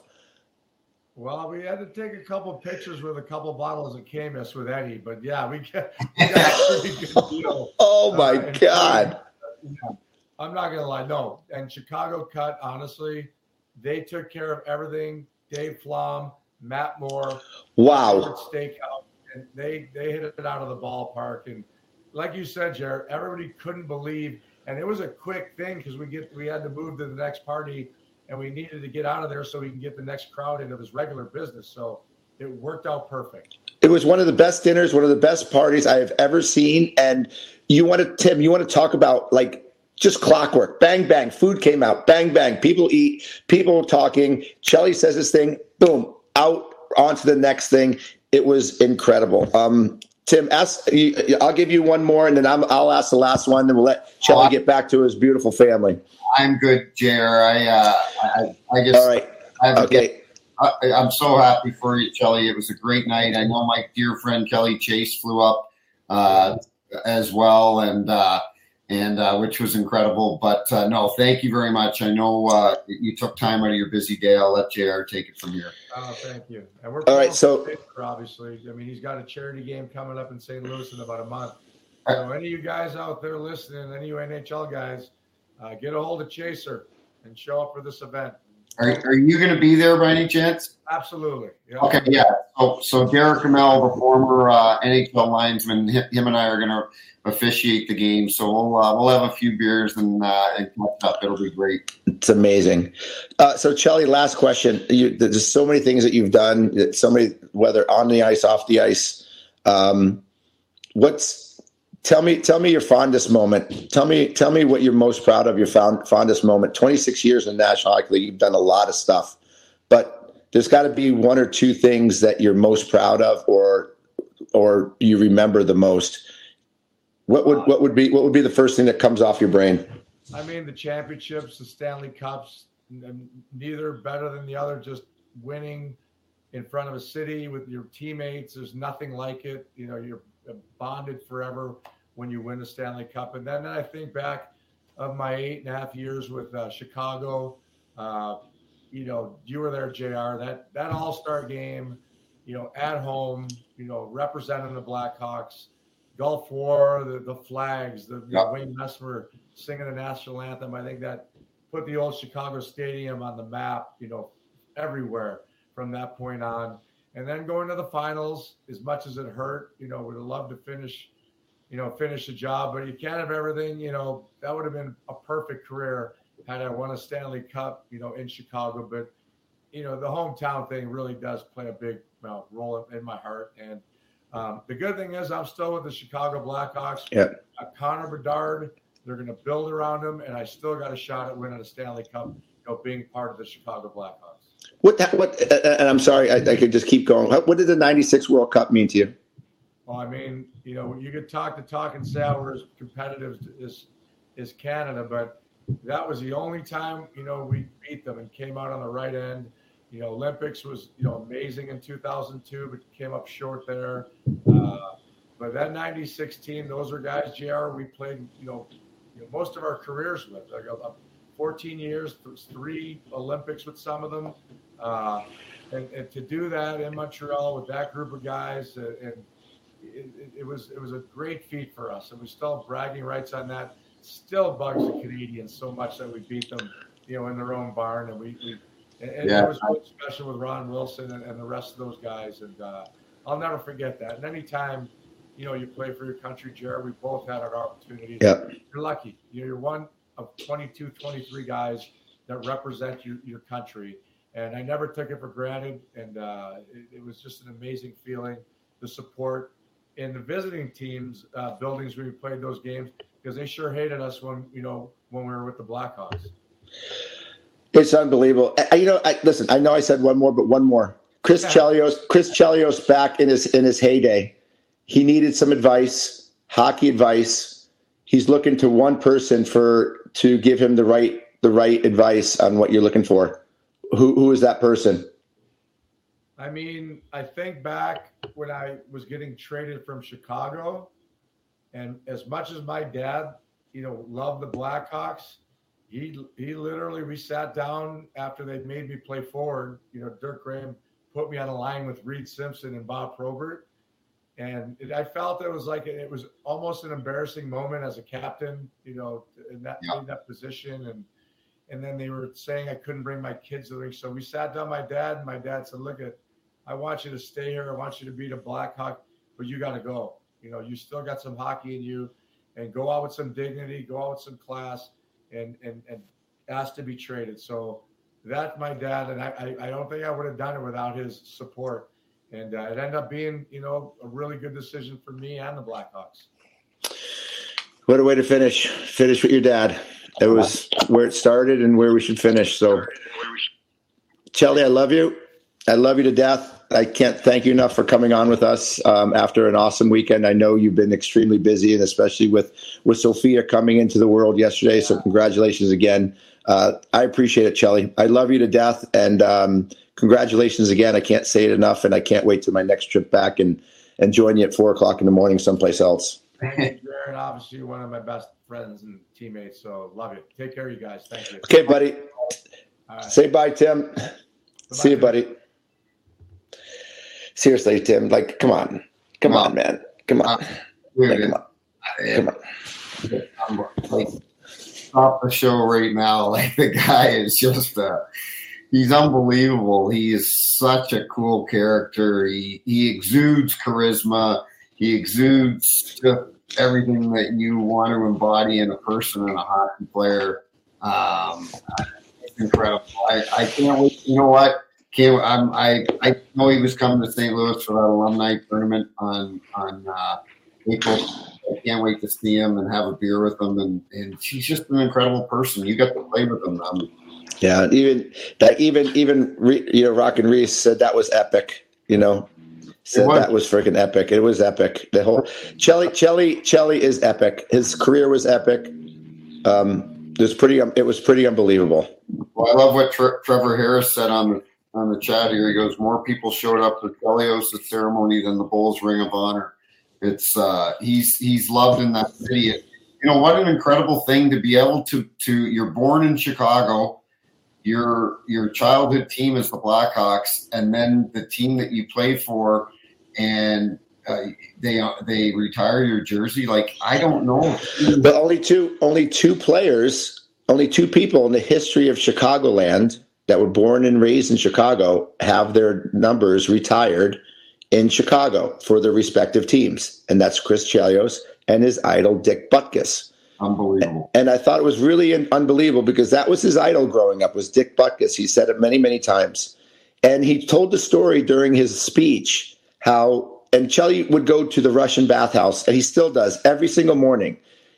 Well, we had to take a couple of pictures with a couple of bottles of Camus with Eddie, but yeah, we got, we got a pretty good deal. Oh, my uh, God. Yeah, I'm not going to lie. No. And Chicago Cut, honestly, they took care of everything. Dave Flom, Matt Moore. Wow. Steakhouse. And they, they hit it out of the ballpark. And like you said, Jared, everybody couldn't believe. And it was a quick thing because we get we had to move to the next party, and we needed to get out of there so we can get the next crowd into his regular business. So it worked out perfect. It was one of the best dinners, one of the best parties I have ever seen. And you want to, Tim, you want to talk about like just clockwork. Bang, bang. Food came out. Bang, bang. People eat. People talking. Chelly says this thing. Boom. Out onto the next thing. It was incredible. Um, Tim, ask, I'll give you one more, and then I'm, I'll ask the last one. Then we'll let Chelly get back to his beautiful family. I'm good, J R. I, uh, I, I guess. All right. I okay. Get, I, I'm so happy for you, Chelly. It was a great night. I know my dear friend Kelly Chase flew up uh, as well, and uh, and uh, which was incredible. But uh, no, thank you very much. I know uh, you took time out of your busy day. I'll let J R take it from here. Oh, thank you. And we're all right. So Baker, obviously, I mean, he's got a charity game coming up in Saint Louis in about a month. So any of you guys out there listening, any of you N H L guys, uh, get a hold of Chaser and show up for this event. Are, are you going to be there by any chance? Absolutely. Yeah. Okay, yeah. So, so Derek Kamel, the former uh, N H L linesman, him and I are going to officiate the game. So we'll uh, we'll have a few beers and uh, and catch up. It'll be great. It's amazing. Uh, so, Chelly, last question. You, there's so many things that you've done. So many, whether on the ice, off the ice. Um, what's Tell me, tell me your fondest moment. Tell me, tell me what you're most proud of. Your fond, fondest moment. twenty-six years in the National Hockey League. You've done a lot of stuff, but there's got to be one or two things that you're most proud of, or, or you remember the most. What would, what would be, what would be the first thing that comes off your brain? I mean, the championships, the Stanley Cups, neither better than the other. Just winning in front of a city with your teammates. There's nothing like it. You know, you're bonded forever when you win the Stanley Cup. And then I think back of my eight and a half years with uh, Chicago. Uh, you know, you were there, J R. That that All-Star game, you know, at home, you know, representing the Blackhawks, Gulf War, the, the flags, the yep. Wayne Messmer singing the national anthem. I think that put the old Chicago Stadium on the map, you know, everywhere from that point on. And then going to the finals, as much as it hurt, you know, would have loved to finish, you know, finish the job, but you can't have everything, you know, that would have been a perfect career had I won a Stanley Cup, you know, in Chicago. But, you know, the hometown thing really does play a big well, role in my heart. And um, the good thing is I'm still with the Chicago Blackhawks. Yeah. Uh, Connor Bedard, They're going to build around him, and I still got a shot at winning a Stanley Cup, you know, being part of the Chicago Blackhawks. What? What? And I'm sorry, I, I could just keep going. What did the ninety-six World Cup mean to you? Well, I mean, you know, you could talk the talk and say we're as competitive as is Canada, but that was the only time, you know, we beat them and came out on the right end. You know, Olympics was, you know, amazing in two thousand two, but came up short there. Uh, but that ninety-six team, those are guys, J R, we played, you know, you know most of our careers with. Like uh, fourteen years, three Olympics with some of them. Uh, and, and to do that in Montreal with that group of guys, uh, and it, it, it was it was a great feat for us. And we still have bragging rights on that. Still bugs the Canadians so much that we beat them, you know, in their own barn. And we, we and, and yeah. It was really special with Ron Wilson and, and the rest of those guys. And uh, I'll never forget that. And anytime, you know, you play for your country, Jared, we both had our opportunities. Yeah. You're lucky. You're one of twenty-two, twenty-three guys that represent you, your country. And I never took it for granted. And uh, it, it was just an amazing feeling, the support in the visiting teams, uh, buildings where we played those games, because they sure hated us when, you know, when we were with the Blackhawks. It's unbelievable. I, you know, I, listen, I know I said one more, but one more. Chris yeah. Chelios, Chris Chelios back in his in his heyday. He needed some advice, hockey advice. He's looking to one person for to give him the right the right advice on what you're looking for. Who who is that person? I mean, I think back when I was getting traded from Chicago, and as much as my dad, you know, loved the Blackhawks, he he literally, we sat down after they made me play forward. You know, Dirk Graham put me on a line with Reed Simpson and Bob Probert, and it, I felt it was like it was almost an embarrassing moment as a captain, you know, in that yeah. in that position, and and then they were saying I couldn't bring my kids to the rink, so we sat down. My dad and my dad said, "Look, at, I want you to stay here. I want you to be the Blackhawk, but you got to go. You know, you still got some hockey in you, and go out with some dignity, go out with some class, and and and ask to be traded." So that's my dad, and I I don't think I would have done it without his support. And uh, it ended up being, you know, a really good decision for me and the Blackhawks. What a way to finish. Finish with your dad. It was where it started and where we should finish. So, Chelly, I love you. I love you to death. I can't thank you enough for coming on with us um, after an awesome weekend. I know you've been extremely busy, and especially with, with Sophia coming into the world yesterday. So congratulations again. Uh, I appreciate it, Chelly. I love you to death. And um, congratulations again. I can't say it enough, and I can't wait till my next trip back and, and join you at four o'clock in the morning someplace else. Thank you, Jared. Obviously, one of my best friends and teammates. So love it. Take care of you guys. Thank you. Okay, buddy. Right. Say bye, Tim. Bye-bye. See you, buddy. Seriously, Tim. Like, come on. Come well, on, man. Come on. Uh, like, come on. Come on. Like, stop the show right now. Like, the guy is just uh he's unbelievable. He is such a cool character. He he exudes charisma. He exudes just everything that you want to embody in a person and a hockey player. Um, it's incredible. I, I can't wait. You know what? Can't, I'm, I I know he was coming to Saint Louis for that alumni tournament on on uh, April. I can't wait to see him and have a beer with him. And, and he's just an incredible person. You got to play with him. Um, yeah, even that, even even you know, Rockin' Reese said that was epic. You know. Said was. That was freaking epic. It was epic. The whole Chelly, Chelly, Chelly is epic. His career was epic. Um, it was pretty. It was pretty unbelievable. Well, I love what Tre- Trevor Harris said on the on the chat here. He goes, "More people showed up to Chelios' ceremony than the Bulls' Ring of Honor." It's uh, he's he's loved in that city. You know what an incredible thing to be able to to. You're born in Chicago. Your your childhood team is the Blackhawks, and then the team that you play for. And uh, they they retire your jersey. Like, I don't know. But only two only two players, only two people in the history of Chicagoland that were born and raised in Chicago have their numbers retired in Chicago for their respective teams, and that's Chris Chelios and his idol Dick Butkus. Unbelievable. And I thought it was really unbelievable because that was his idol growing up, was Dick Butkus. He said it many many times, and he told the story during his speech. How and Chelly would go to the Russian bathhouse, and he still does every single morning.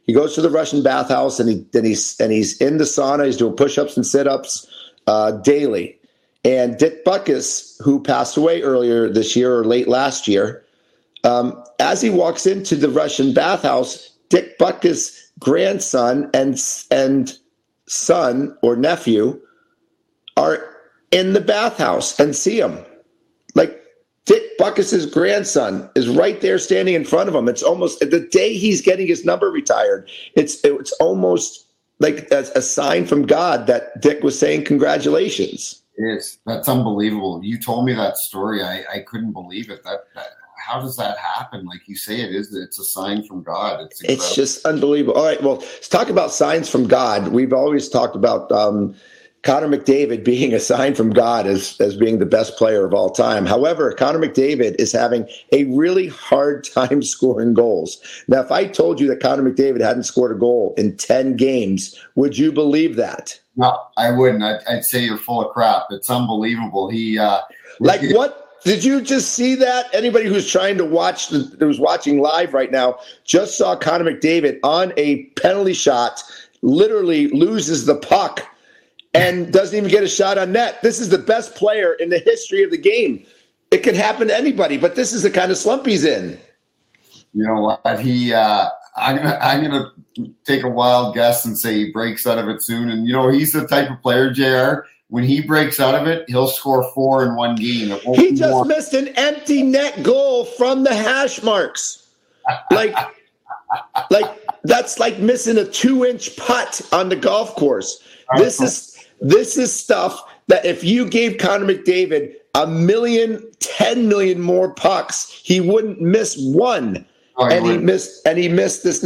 He goes to the Russian bathhouse, and he then he's and he's in the sauna. He's doing push-ups and sit-ups uh, daily. And Dick Butkus, who passed away earlier this year or late last year, um, as he walks into the Russian bathhouse, Dick Butkus' grandson and and son or nephew are in the bathhouse and see him. Like, Dick Butkus' grandson is right there standing in front of him. It's almost the day he's getting his number retired. It's it's almost like a, a sign from God that Dick was saying congratulations. It is. That's unbelievable. You told me that story. I, I couldn't believe it. That, that how does that happen? Like you say, it is. It's a sign from God. It's incredible. It's just unbelievable. All right. Well, let's talk about signs from God. We've always talked about um, Connor McDavid being a sign from God as, as being the best player of all time. However, Connor McDavid is having a really hard time scoring goals. Now, if I told you that Connor McDavid hadn't scored a goal in ten games, would you believe that? No, I wouldn't. I'd, I'd say you're full of crap. It's unbelievable. He uh, like what? Did you just see that? Anybody who's trying to watch, the, who's watching live right now, just saw Connor McDavid on a penalty shot, literally loses the puck and doesn't even get a shot on net. This is the best player in the history of the game. It can happen to anybody, but this is the kind of slump he's in. You know what? He, uh, I'm gonna, I'm gonna take a wild guess and say he breaks out of it soon. And you know, he's the type of player, J R. When he breaks out of it, he'll score four in one game. He just one. missed an empty net goal from the hash marks. Like, like that's like missing a two-inch putt on the golf course. This is this is stuff that if you gave Connor McDavid a million, ten million more pucks, he wouldn't miss one. Oh, he and wouldn't. he missed and he missed this.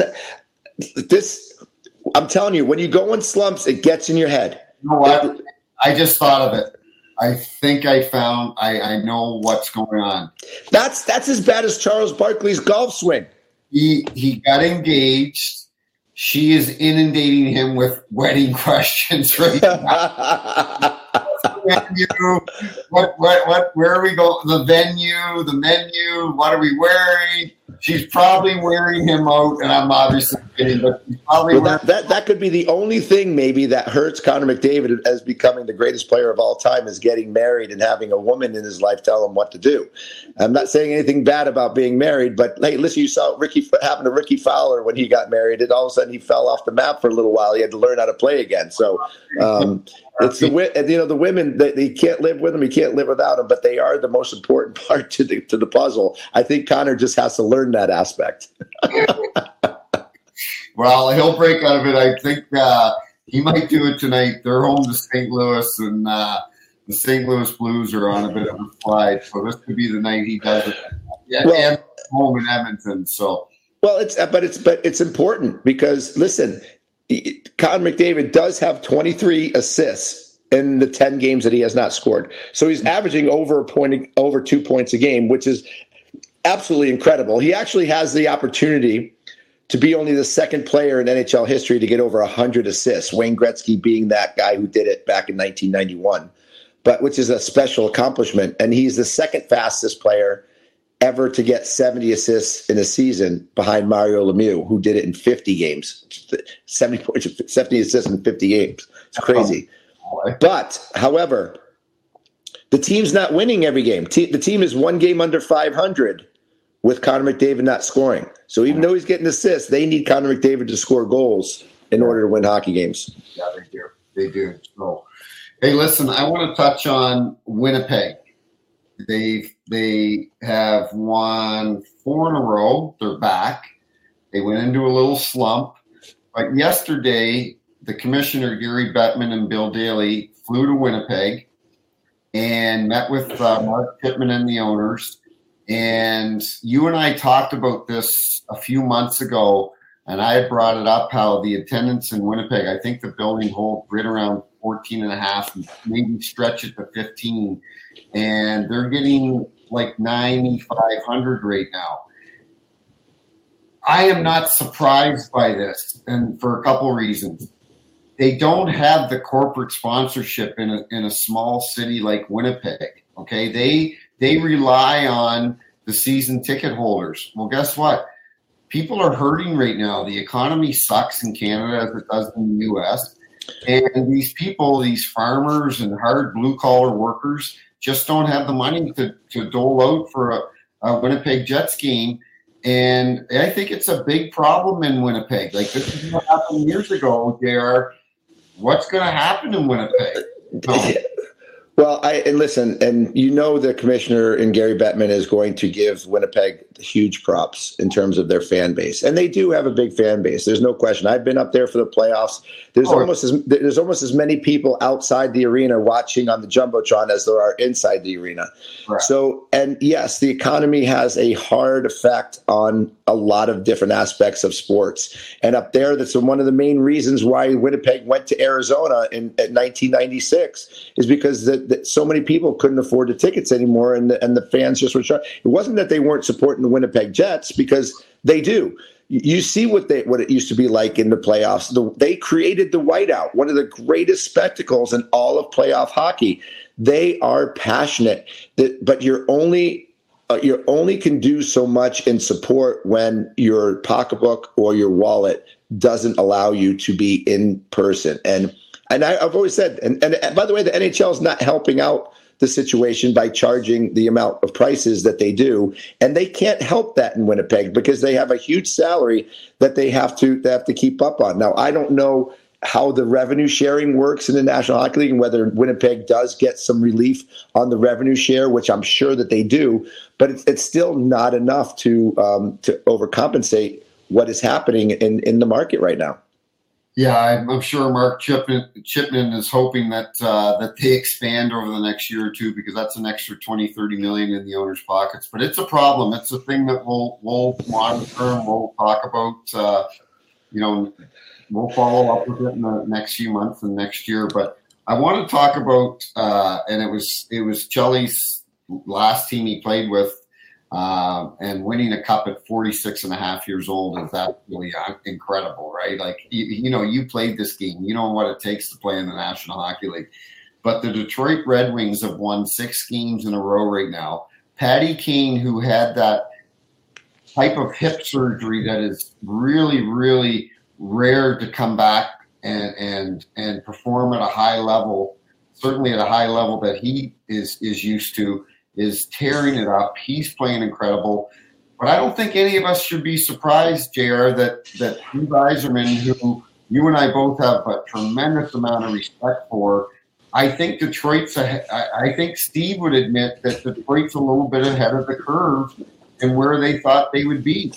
This I'm telling you, when you go in slumps, it gets in your head. You know what? I just thought of it. I think I found. I, I know what's going on. That's that's as bad as Charles Barkley's golf swing. He he got engaged. She is inundating him with wedding questions right now. what, what, what, where are we going? The venue, the menu, what are we wearing? She's probably wearing him out, and I'm obviously kidding, but she's probably well, that, that, that could be the only thing maybe that hurts Connor McDavid as becoming the greatest player of all time is getting married and having a woman in his life tell him what to do. I'm not saying anything bad about being married, but hey, listen, you saw Ricky happen to Ricky Fowler when he got married, and all of a sudden he fell off the map for a little while. He had to learn how to play again. So um, it's the you know the women that they can't live with them, you can't live without them, but they are the most important part to the to the puzzle. I think Connor just has to learn that aspect. Well, he'll break out of it. I think uh, he might do it tonight. They're home to Saint Louis, and uh, the Saint Louis Blues are on a bit of a slide. So this could be the night he does it. Yeah, well, and home in Edmonton. So well, it's but it's but it's important because listen, Connor McDavid does have twenty-three assists in the ten games that he has not scored. So he's averaging over a point, over two points a game, which is absolutely incredible. He actually has the opportunity to be only the second player in N H L history to get over one hundred assists, Wayne Gretzky being that guy who did it back in nineteen ninety-one, but which is a special accomplishment. And he's the second fastest player ever to get seventy assists in a season behind Mario Lemieux, who did it in fifty games, seventy, seventy assists in fifty games. It's crazy. But, however, the team's not winning every game. The team is one game under five hundred with Connor McDavid not scoring. So even though he's getting assists, they need Connor McDavid to score goals in order to win hockey games. Yeah, they do. They do. So, hey, listen, I want to touch on Winnipeg. They they have won four in a row. They're back. They went into a little slump. But yesterday, the commissioner, Gary Bettman, and Bill Daly flew to Winnipeg and met with uh, Mark Pittman and the owners. And you and I talked about this a few months ago, and I had brought it up how the attendance in Winnipeg, I think the building holds right around fourteen and a half, and maybe stretch it to fifteen. And they're getting like ninety-five hundred right now. I am not surprised by this, and for a couple of reasons. They don't have the corporate sponsorship in a, in a small city like Winnipeg, okay? They they rely on the season ticket holders. Well, guess what? people are hurting right now. The economy sucks in Canada as it does in the U S. And these people, these farmers and hard blue-collar workers just don't have the money to, to dole out for a, a Winnipeg Jets game. And I think it's a big problem in Winnipeg. Like, this is what happened years ago, J R. What's going to happen in Winnipeg? No. Well, I and listen, and you know the commissioner and Gary Bettman is going to give Winnipeg huge props in terms of their fan base, and they do have a big fan base. There's no question. I've been up there for the playoffs. There's oh. almost as there's almost as many people outside the arena watching on the jumbotron as there are inside the arena. Right. So, and yes, the economy has a hard effect on a lot of different aspects of sports, and up there, that's one of the main reasons why Winnipeg went to Arizona in, in nineteen ninety-six is because the that so many people couldn't afford the tickets anymore, and the, and the fans just were trying. It wasn't that they weren't supporting the Winnipeg Jets, because they do. You see what they what it used to be like in the playoffs. The, they created the whiteout, one of the greatest spectacles in all of playoff hockey. They are passionate, that, but you're only uh, you only can do so much in support when your pocketbook or your wallet doesn't allow you to be in person. And And I, I've always said, and, and, and by the way, the N H L is not helping out the situation by charging the amount of prices that they do, and they can't help that in Winnipeg because they have a huge salary that they have to they have to keep up on. Now, I don't know how the revenue sharing works in the National Hockey League and whether Winnipeg does get some relief on the revenue share, which I'm sure that they do, but it's, it's still not enough to um, to overcompensate what is happening in, in the market right now. Yeah, I'm, I'm sure Mark Chipman, Chipman is hoping that uh, that they expand over the next year or two, because that's an extra twenty, thirty million in the owners' pockets. But it's a problem. It's a thing that we'll we'll monitor and we'll talk about. Uh, you know, we'll follow up with it in the next few months and next year. But I want to talk about, uh, and it was it was Chelly's last team he played with. Uh, and winning a cup at forty-six and a half years old is absolutely incredible, right? Like, you, you know, you played this game. You know what it takes to play in the National Hockey League. But the Detroit Red Wings have won six games in a row right now. Patty Kane, who had that type of hip surgery that is really, really rare to come back and and and perform at a high level, certainly at a high level that he is is used to, is tearing it up. He's playing incredible. But I don't think any of us should be surprised, J R, that, that Steve Yzerman, who you and I both have a tremendous amount of respect for, I think Detroit's a, I, I think Steve would admit that Detroit's a little bit ahead of the curve and where they thought they would be.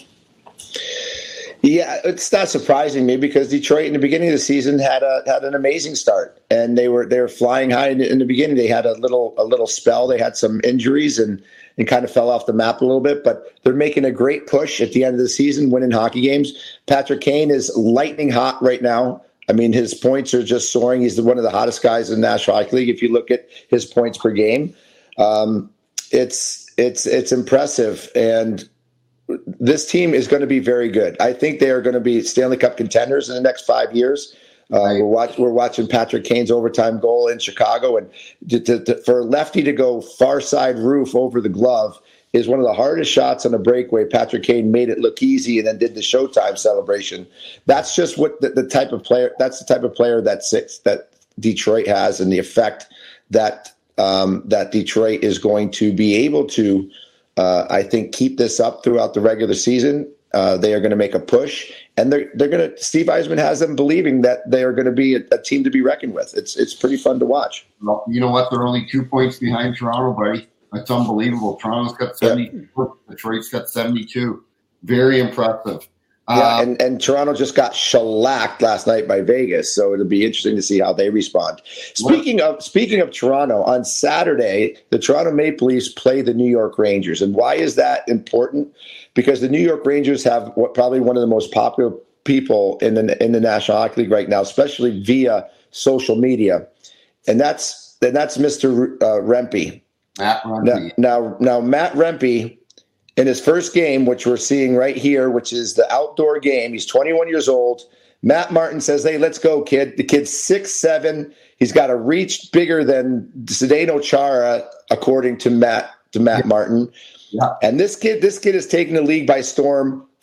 Yeah, it's not surprising me because Detroit in the beginning of the season had a had an amazing start, and they were they were flying high in, in the beginning. They had a little a little spell. They had some injuries and and kind of fell off the map a little bit, but they're making a great push at the end of the season, winning hockey games. Patrick Kane is lightning hot right now. I mean, his points are just soaring. He's one of the hottest guys in the National Hockey League. If you look at his points per game, um, it's it's it's impressive. And this team is going to be very good. I think they are going to be Stanley Cup contenders in the next five years. Uh, we're, watch, we're watching Patrick Kane's overtime goal in Chicago, and to, to, to, for lefty to go far side roof over the glove is one of the hardest shots on a breakaway. Patrick Kane made it look easy and then did the Showtime celebration. That's just what the, the type of player. That's the type of player that sits, that Detroit has, and the effect that um, that Detroit is going to be able to. Uh, I think keep this up throughout the regular season. Uh, they are going to make a push, and they're they're going to. Steve Yzerman has them believing that they are going to be a, a team to be reckoned with. It's it's pretty fun to watch. Well, you know what? They're only two points behind Toronto, buddy. That's unbelievable. Toronto's got seventy. Yep. Detroit's got seventy-two. Very impressive. Yeah, um, and, and Toronto just got shellacked last night by Vegas, so it'll be interesting to see how they respond. Speaking of speaking of Toronto, on Saturday, the Toronto Maple Leafs play the New York Rangers. And why is that important? Because the New York Rangers have what, probably one of the most popular people in the in the National Hockey League right now, especially via social media, and that's and that's Mister Uh, Rempe. Matt Rempe. Now, now, now, Matt Rempe. In his first game, which we're seeing right here, which is the outdoor game, he's twenty-one years old. Matt Martin says, "Hey, let's go, kid." The kid's six seven. He's got a reach bigger than Zdeno Chara, according to Matt to Matt yeah. Martin. Yeah. And this kid, this kid is taking the league by storm.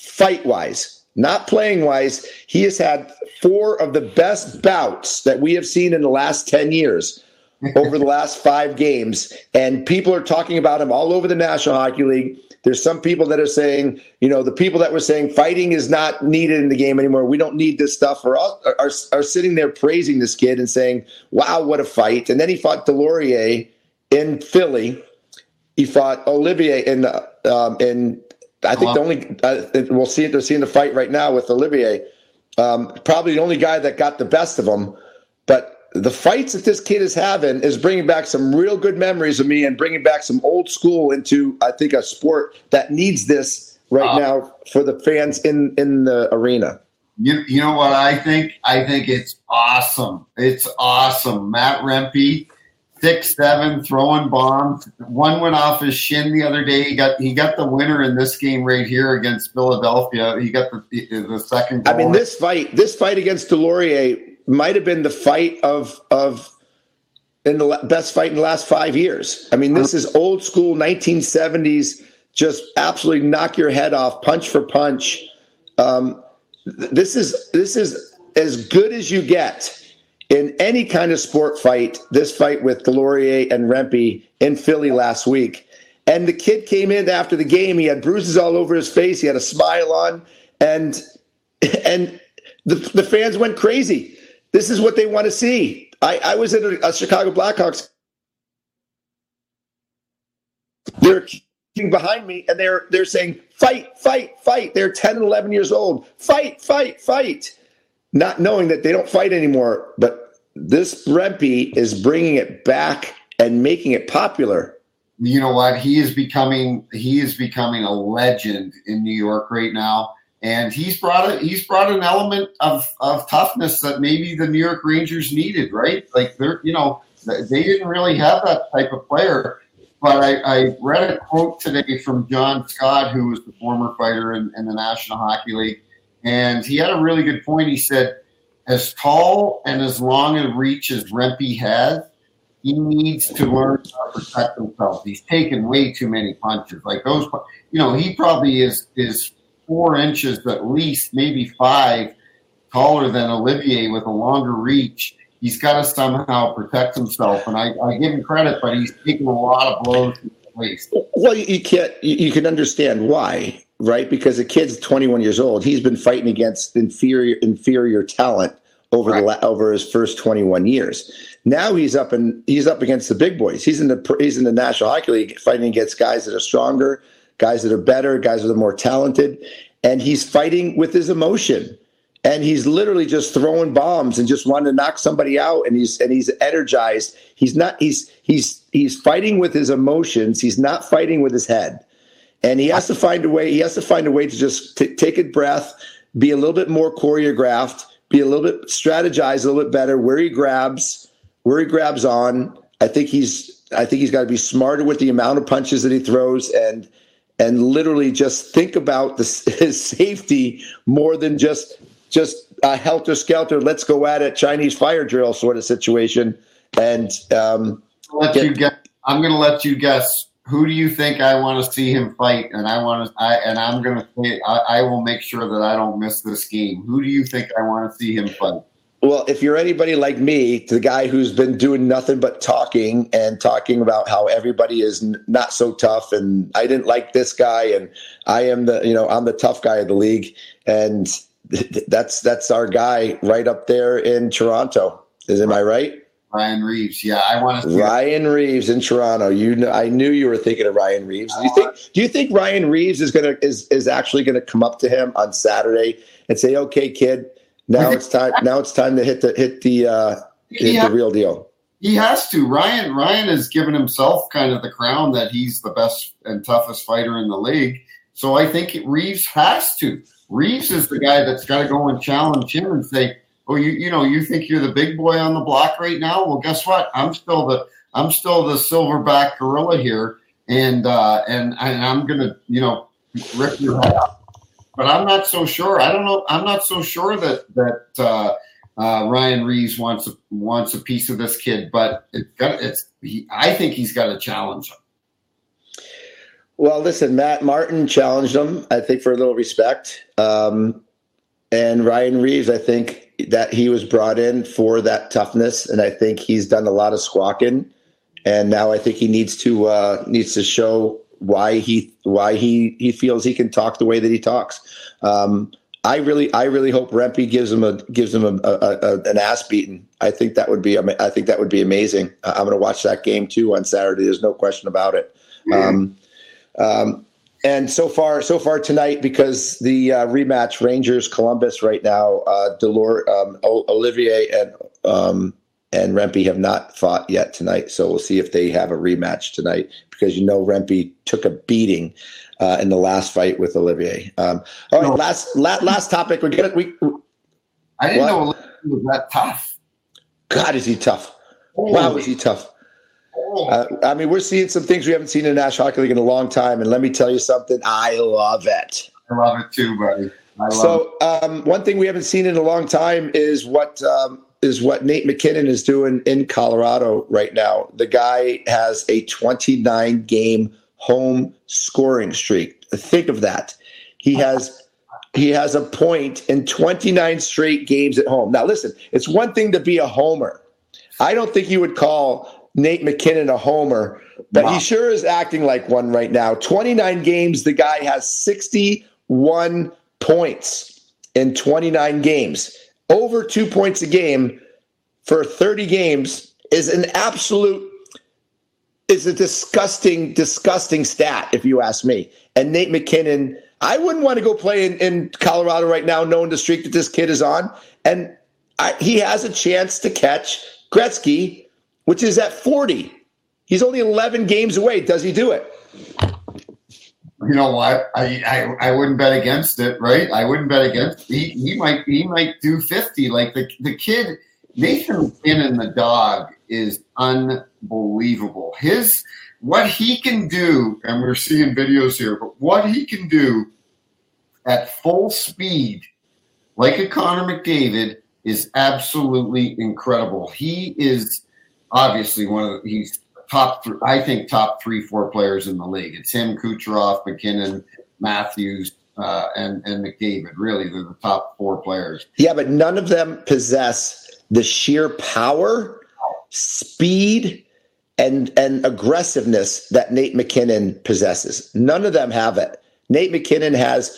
fight-wise, not playing-wise. He has had four of the best bouts that we have seen in the last ten years over the last five games. And people are talking about him all over the National Hockey League. There's some people that are saying, you know, the people that were saying fighting is not needed in the game anymore. We don't need this stuff. Are, all, are, are sitting there praising this kid and saying, wow, what a fight. And then he fought Delorier in Philly. He fought Olivier in, um, in I think the only, uh, we'll see it, they're seeing the fight right now with Olivier. Um, probably the only guy that got the best of him. But the fights that this kid is having is bringing back some real good memories of me and bringing back some old school into, I think, a sport that needs this right uh, now for the fans in, in the arena. You, you know what I think? I think it's awesome. It's awesome. Matt Rempe, six seven, throwing bombs. One went off his shin the other day. He got he got the winner in this game right here against Philadelphia. He got the the second goal. I mean, this fight, this fight against Delorier might have been the fight of of in the best fight in the last five years. I mean, this is old school nineteen seventies, just absolutely knock your head off, punch for punch. Um, this is this is as good as you get in any kind of sport fight. This fight with Delorier and Rempe in Philly last week, and the kid came in after the game. He had bruises all over his face. He had a smile on, and and the the fans went crazy. This is what they want to see. I, I was at a, a Chicago Blackhawks. They're behind me, and they're they're saying, fight, fight, fight. They're ten and eleven years old. Fight, fight, fight. Not knowing that they don't fight anymore. But this Rempe is bringing it back and making it popular. You know what? He is becoming he is becoming a legend in New York right now. And he's brought a, he's brought an element of, of toughness that maybe the New York Rangers needed, right? Like they're, you know, they didn't really have that type of player. But I, I read a quote today from John Scott, who was the former fighter in, in the National Hockey League, and he had a really good point. He said, as tall and as long a reach as Rempe has, he needs to learn how to protect himself. He's taken way too many punches. Like those, you know, he probably is is. four inches at least, maybe five, taller than Olivier with a longer reach. He's got to somehow protect himself. And I, I give him credit, but he's taking a lot of blows to the face. Well, you can't, you can understand why, right? Because the kid's twenty-one years old. He's been fighting against inferior inferior talent over right. the over his first twenty-one years. Now he's up and he's up against the big boys. He's in the he's in the National Hockey League fighting against guys that are stronger, guys that are better, guys that are more talented, and he's fighting with his emotion. And he's literally just throwing bombs and just wanting to knock somebody out, and he's and he's energized. He's not he's he's he's fighting with his emotions. He's not fighting with his head. And he has to find a way, he has to find a way to just t- take a breath, be a little bit more choreographed, be a little bit strategize a little bit better where he grabs, where he grabs on. I think he's I think he's got to be smarter with the amount of punches that he throws, and and literally just think about the, his safety more than just just a helter-skelter, let's go at it, Chinese fire drill sort of situation. And um, let get, you guess, I'm going to let you guess. Who do you think I want to see him fight? And I want to, I, and I'm going to say, I, I will make sure that I don't miss this game. Who do you think I want to see him fight? Well, if you're anybody like me, the guy who's been doing nothing but talking and talking about how everybody is n- not so tough, and I didn't like this guy, and I am the, you know, I'm the tough guy of the league, and th- that's that's our guy right up there in Toronto. Is am I right? Ryan Reeves. Yeah, I want to see Ryan that. Reeves in Toronto. You know, I knew you were thinking of Ryan Reeves. Do you think do you think Ryan Reeves is gonna is is actually gonna come up to him on Saturday and say, "Okay, kid, now it's time. Now it's time to hit the hit the uh, hit ha- the real deal." He has to. Ryan Ryan has given himself kind of the crown that he's the best and toughest fighter in the league. So I think Reeves has to. Reeves is the guy that's got to go and challenge him and say, "Oh, you you know, you think you're the big boy on the block right now? Well, guess what? I'm still the I'm still the silverback gorilla here, and uh, and and I'm gonna you know rip your head off." But I'm not so sure. I don't know. I'm not so sure that that uh, uh, Ryan Reeves wants a, wants a piece of this kid. But it's got it's. He, I think he's got to challenge him. Well, listen, Matt Martin challenged him, I think, for a little respect. Um, and Ryan Reeves, I think that he was brought in for that toughness, and I think he's done a lot of squawking. And now I think he needs to uh, needs to show why he why he, he feels he can talk the way that he talks. Um, I really I really hope Rempe gives him a gives him a, a, a, an ass beating. I think that would be I think that would be amazing. I'm going to watch that game too on Saturday. There's no question about it. Um, um, and so far so far tonight, because the uh, rematch Rangers Columbus right now, uh, Delor, um, Olivier and um, and Rempe have not fought yet tonight. So we'll see if they have a rematch tonight, because you know Rempe took a beating uh, in the last fight with Olivier. Um, all right, last last, last topic. We're gonna we. I didn't what? know Olivier was that tough. God, is he tough? Holy. Wow, is he tough? Uh, I mean, we're seeing some things we haven't seen in the National Hockey League in a long time, and let me tell you something. I love it. I love it too, buddy. I love so, um, one thing we haven't seen in a long time is what um, is what Nate MacKinnon is doing in Colorado right now. The guy has a twenty-nine game home scoring streak. Think of that. He has he has a point in twenty-nine straight games at home. Now, listen, it's one thing to be a homer. I don't think you would call Nate MacKinnon a homer, but wow. He sure is acting like one right now. twenty-nine games, the guy has sixty-one points in twenty-nine games. Over two points a game for thirty games is an absolute, is a disgusting, disgusting stat, if you ask me. And Nate MacKinnon, I wouldn't want to go play in, in Colorado right now knowing the streak that this kid is on. And I, he has a chance to catch Gretzky, which is at forty. He's only eleven games away. Does he do it? You know what? I, I I wouldn't bet against it, right? I wouldn't bet against it. He, he might he might do fifty. Like the the kid, Nathan MacKinnon, the dog, is unbelievable. His what he can do, and we're seeing videos here, but what he can do at full speed, like a Connor McDavid, is absolutely incredible. He is obviously one of the, he's top three, I think top three, four players in the league. It's him, Kucherov, MacKinnon, Matthews, uh, and, and McDavid. Really, they're the top four players. Yeah, but none of them possess the sheer power, speed, and, and aggressiveness that Nate MacKinnon possesses. None of them have it. Nate MacKinnon has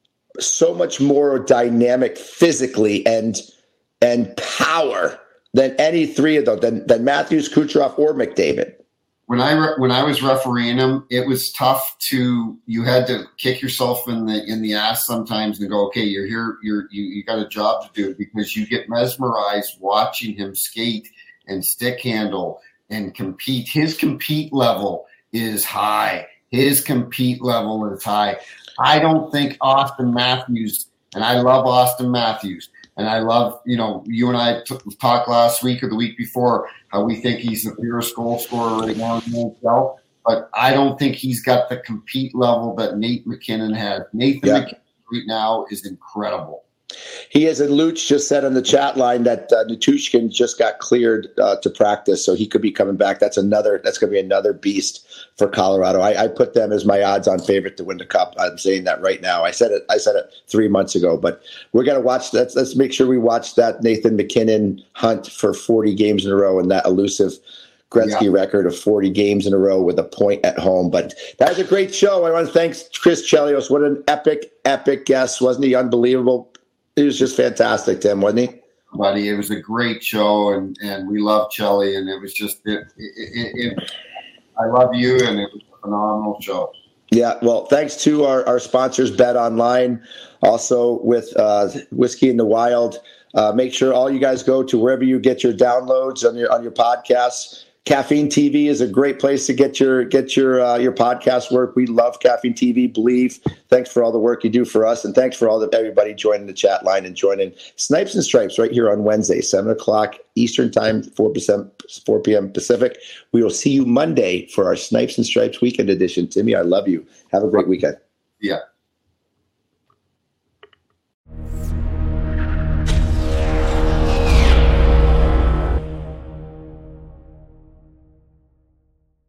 so much more dynamic physically and and power than any three of them, than, than Matthews, Kucherov, or McDavid. When I re- when I was refereeing him, it was tough to. You had to kick yourself in the in the ass sometimes and go, okay, you're here, you're you you got a job to do, because you get mesmerized watching him skate and stick handle and compete. His compete level is high. His compete level is high. I don't think Austin Matthews, and I love Austin Matthews. And I love, you know, you and I t- talked last week or the week before how we think he's the purest goal scorer right now in the N H L. But I don't think he's got the compete level that Nate MacKinnon had. Nathan yeah. MacKinnon right now is incredible. He is, and Luch just said on the chat line that uh, Nichushkin just got cleared uh, to practice, so he could be coming back. That's another. That's going to be another beast for Colorado. I, I put them as my odds-on favorite to win the cup. I'm saying that right now. I said it. I said it three months ago, but we're going to watch. Let's let's make sure we watch that Nathan MacKinnon hunt for forty games in a row and that elusive Gretzky yeah. record of forty games in a row with a point at home. But that was a great show. I want to thank Chris Chelios. What an epic, epic guest. Wasn't he unbelievable? He was just fantastic, Tim, wasn't he? Buddy, it was a great show, and, and we love Chelly, and it was just it, it, it, it, I love you, and it was a phenomenal show. Yeah, well, thanks to our, our sponsors, Bet Online, also with uh, Whiskey in the Wild. Uh, make sure all you guys go to wherever you get your downloads on your on your podcasts. Caffeine T V is a great place to get your get your uh, your podcast work. We love Caffeine T V. Believe. Thanks for all the work you do for us, and thanks for all the everybody joining the chat line and joining Snipes and Stripes right here on Wednesday, seven o'clock Eastern Time, four p.m. Pacific. We will see you Monday for our Snipes and Stripes Weekend Edition. Timmy, I love you. Have a great weekend. Yeah.